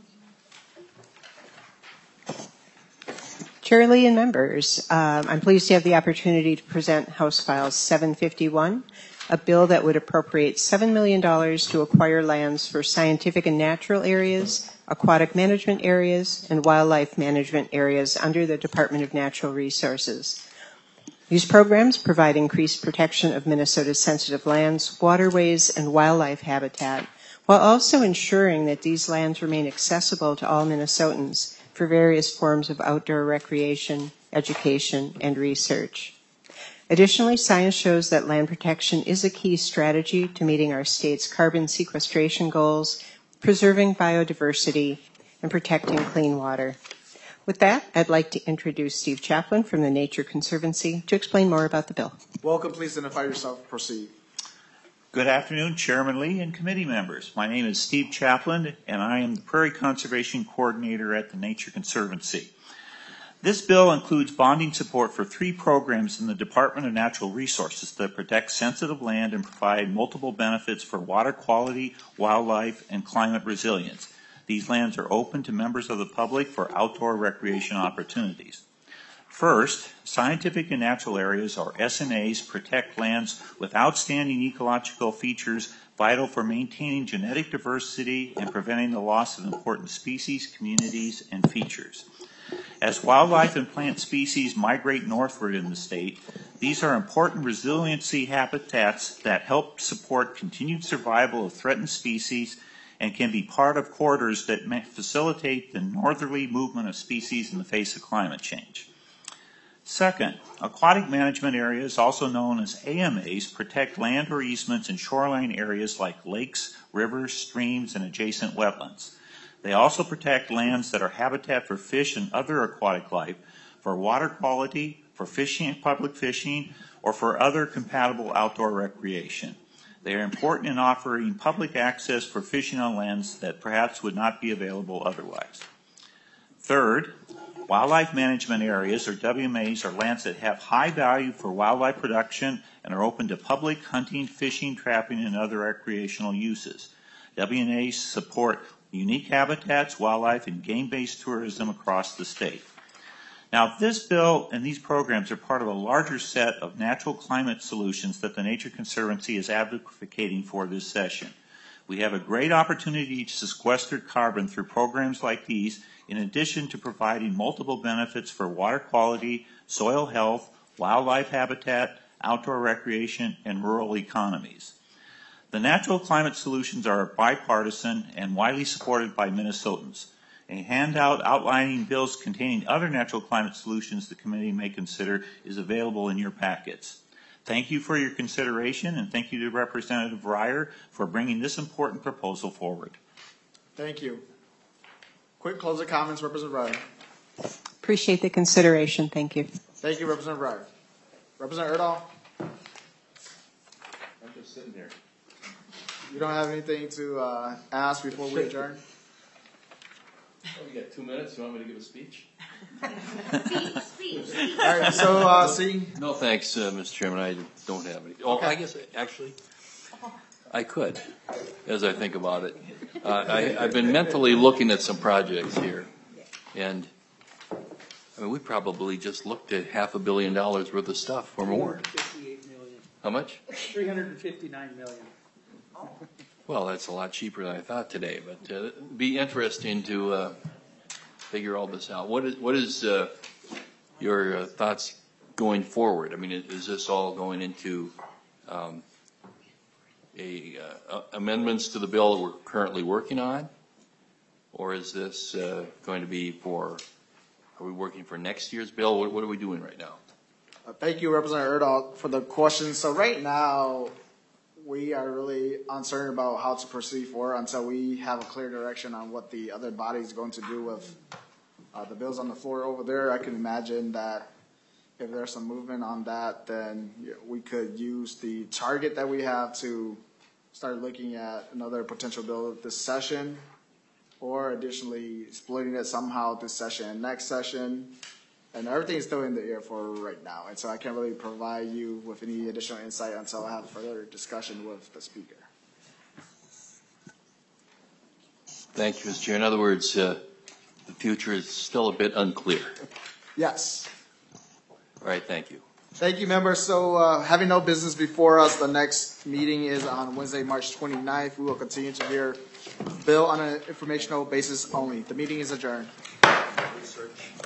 Chair Lee and members, um, I'm pleased to have the opportunity to present House File seven fifty-one, a bill that would appropriate seven million dollars to acquire lands for scientific and natural areas, aquatic management areas, and wildlife management areas under the Department of Natural Resources. These programs provide increased protection of Minnesota's sensitive lands, waterways, and wildlife habitat, while also ensuring that these lands remain accessible to all Minnesotans for various forms of outdoor recreation, education, and research. Additionally, science shows that land protection is a key strategy to meeting our state's carbon sequestration goals, preserving biodiversity, and protecting clean water. With that, I'd like to introduce Steve Chaplin from the Nature Conservancy to explain more about the bill. Welcome. Please identify yourself. Proceed. Good afternoon, Chairman Lee and committee members. My name is Steve Chaplin, and I am the Prairie Conservation Coordinator at the Nature Conservancy. This bill includes bonding support for three programs in the Department of Natural Resources that protect sensitive land and provide multiple benefits for water quality, wildlife, and climate resilience. These lands are open to members of the public for outdoor recreation opportunities. First, scientific and natural areas, or S N As, protect lands with outstanding ecological features vital for maintaining genetic diversity and preventing the loss of important species, communities, and features. As wildlife and plant species migrate northward in the state, these are important resiliency habitats that help support continued survival of threatened species and can be part of corridors that may facilitate the northerly movement of species in the face of climate change. Second, aquatic management areas, also known as A M As, protect land or easements in shoreline areas like lakes, rivers, streams, and adjacent wetlands. They also protect lands that are habitat for fish and other aquatic life, for water quality, for fishing, public fishing, or for other compatible outdoor recreation. They are important in offering public access for fishing on lands that perhaps would not be available otherwise. Third, wildlife management areas, or W M As, are lands that have high value for wildlife production and are open to public hunting, fishing, trapping, and other recreational uses. W M As support unique habitats, wildlife, and game-based tourism across the state. Now, this bill and these programs are part of a larger set of natural climate solutions that the Nature Conservancy is advocating for this session. We have a great opportunity to sequester carbon through programs like these, in addition to providing multiple benefits for water quality, soil health, wildlife habitat, outdoor recreation, and rural economies. The natural climate solutions are bipartisan and widely supported by Minnesotans. A handout outlining bills containing other natural climate solutions the committee may consider is available in your packets. Thank you for your consideration, and thank you to Representative Ryer for bringing this important proposal forward. Thank you. Quick closing comments, Representative Ryer. Appreciate the consideration. Thank you. Thank you, Representative Ryer. Representative Erdahl? I'm just sitting here. You don't have anything to uh, ask before we adjourn? Oh, you got two minutes? You want me to give a speech? Speech, speech, speech. All right, so, uh, see? No, thanks, uh, Mister Chairman. I don't have any. Oh, Okay. I guess, actually, I could, as I think about it. Uh, I, I've been mentally looking at some projects here, and I mean, we probably just looked at half a billion dollars worth of stuff or more. fifty-eight million. How much? three hundred fifty-nine million. Well, that's a lot cheaper than I thought today, but uh, it'd be interesting to uh, figure all this out. What is, what is uh, your uh, thoughts going forward? I mean, is this all going into um, a uh, amendments to the bill that we're currently working on, or is this uh, going to be for? Are we working for next year's bill? What, what are we doing right now? Uh, thank you, Representative Erdahl, for the question. So right now, we are really uncertain about how to proceed forward until we have a clear direction on what the other body is going to do with uh, the bills on the floor over there. I can imagine that if there's some movement on that, then we could use the target that we have to start looking at another potential bill this session, or additionally splitting it somehow this session and next session. And everything is still in the air for right now. And so I can't really provide you with any additional insight until I have further discussion with the speaker. Thank you, Mister Chair. In other words, uh, the future is still a bit unclear. Yes. All right, thank you. Thank you, members. So, uh, having no business before us, the next meeting is on Wednesday, March twenty-ninth. We will continue to hear bill on an informational basis only. The meeting is adjourned.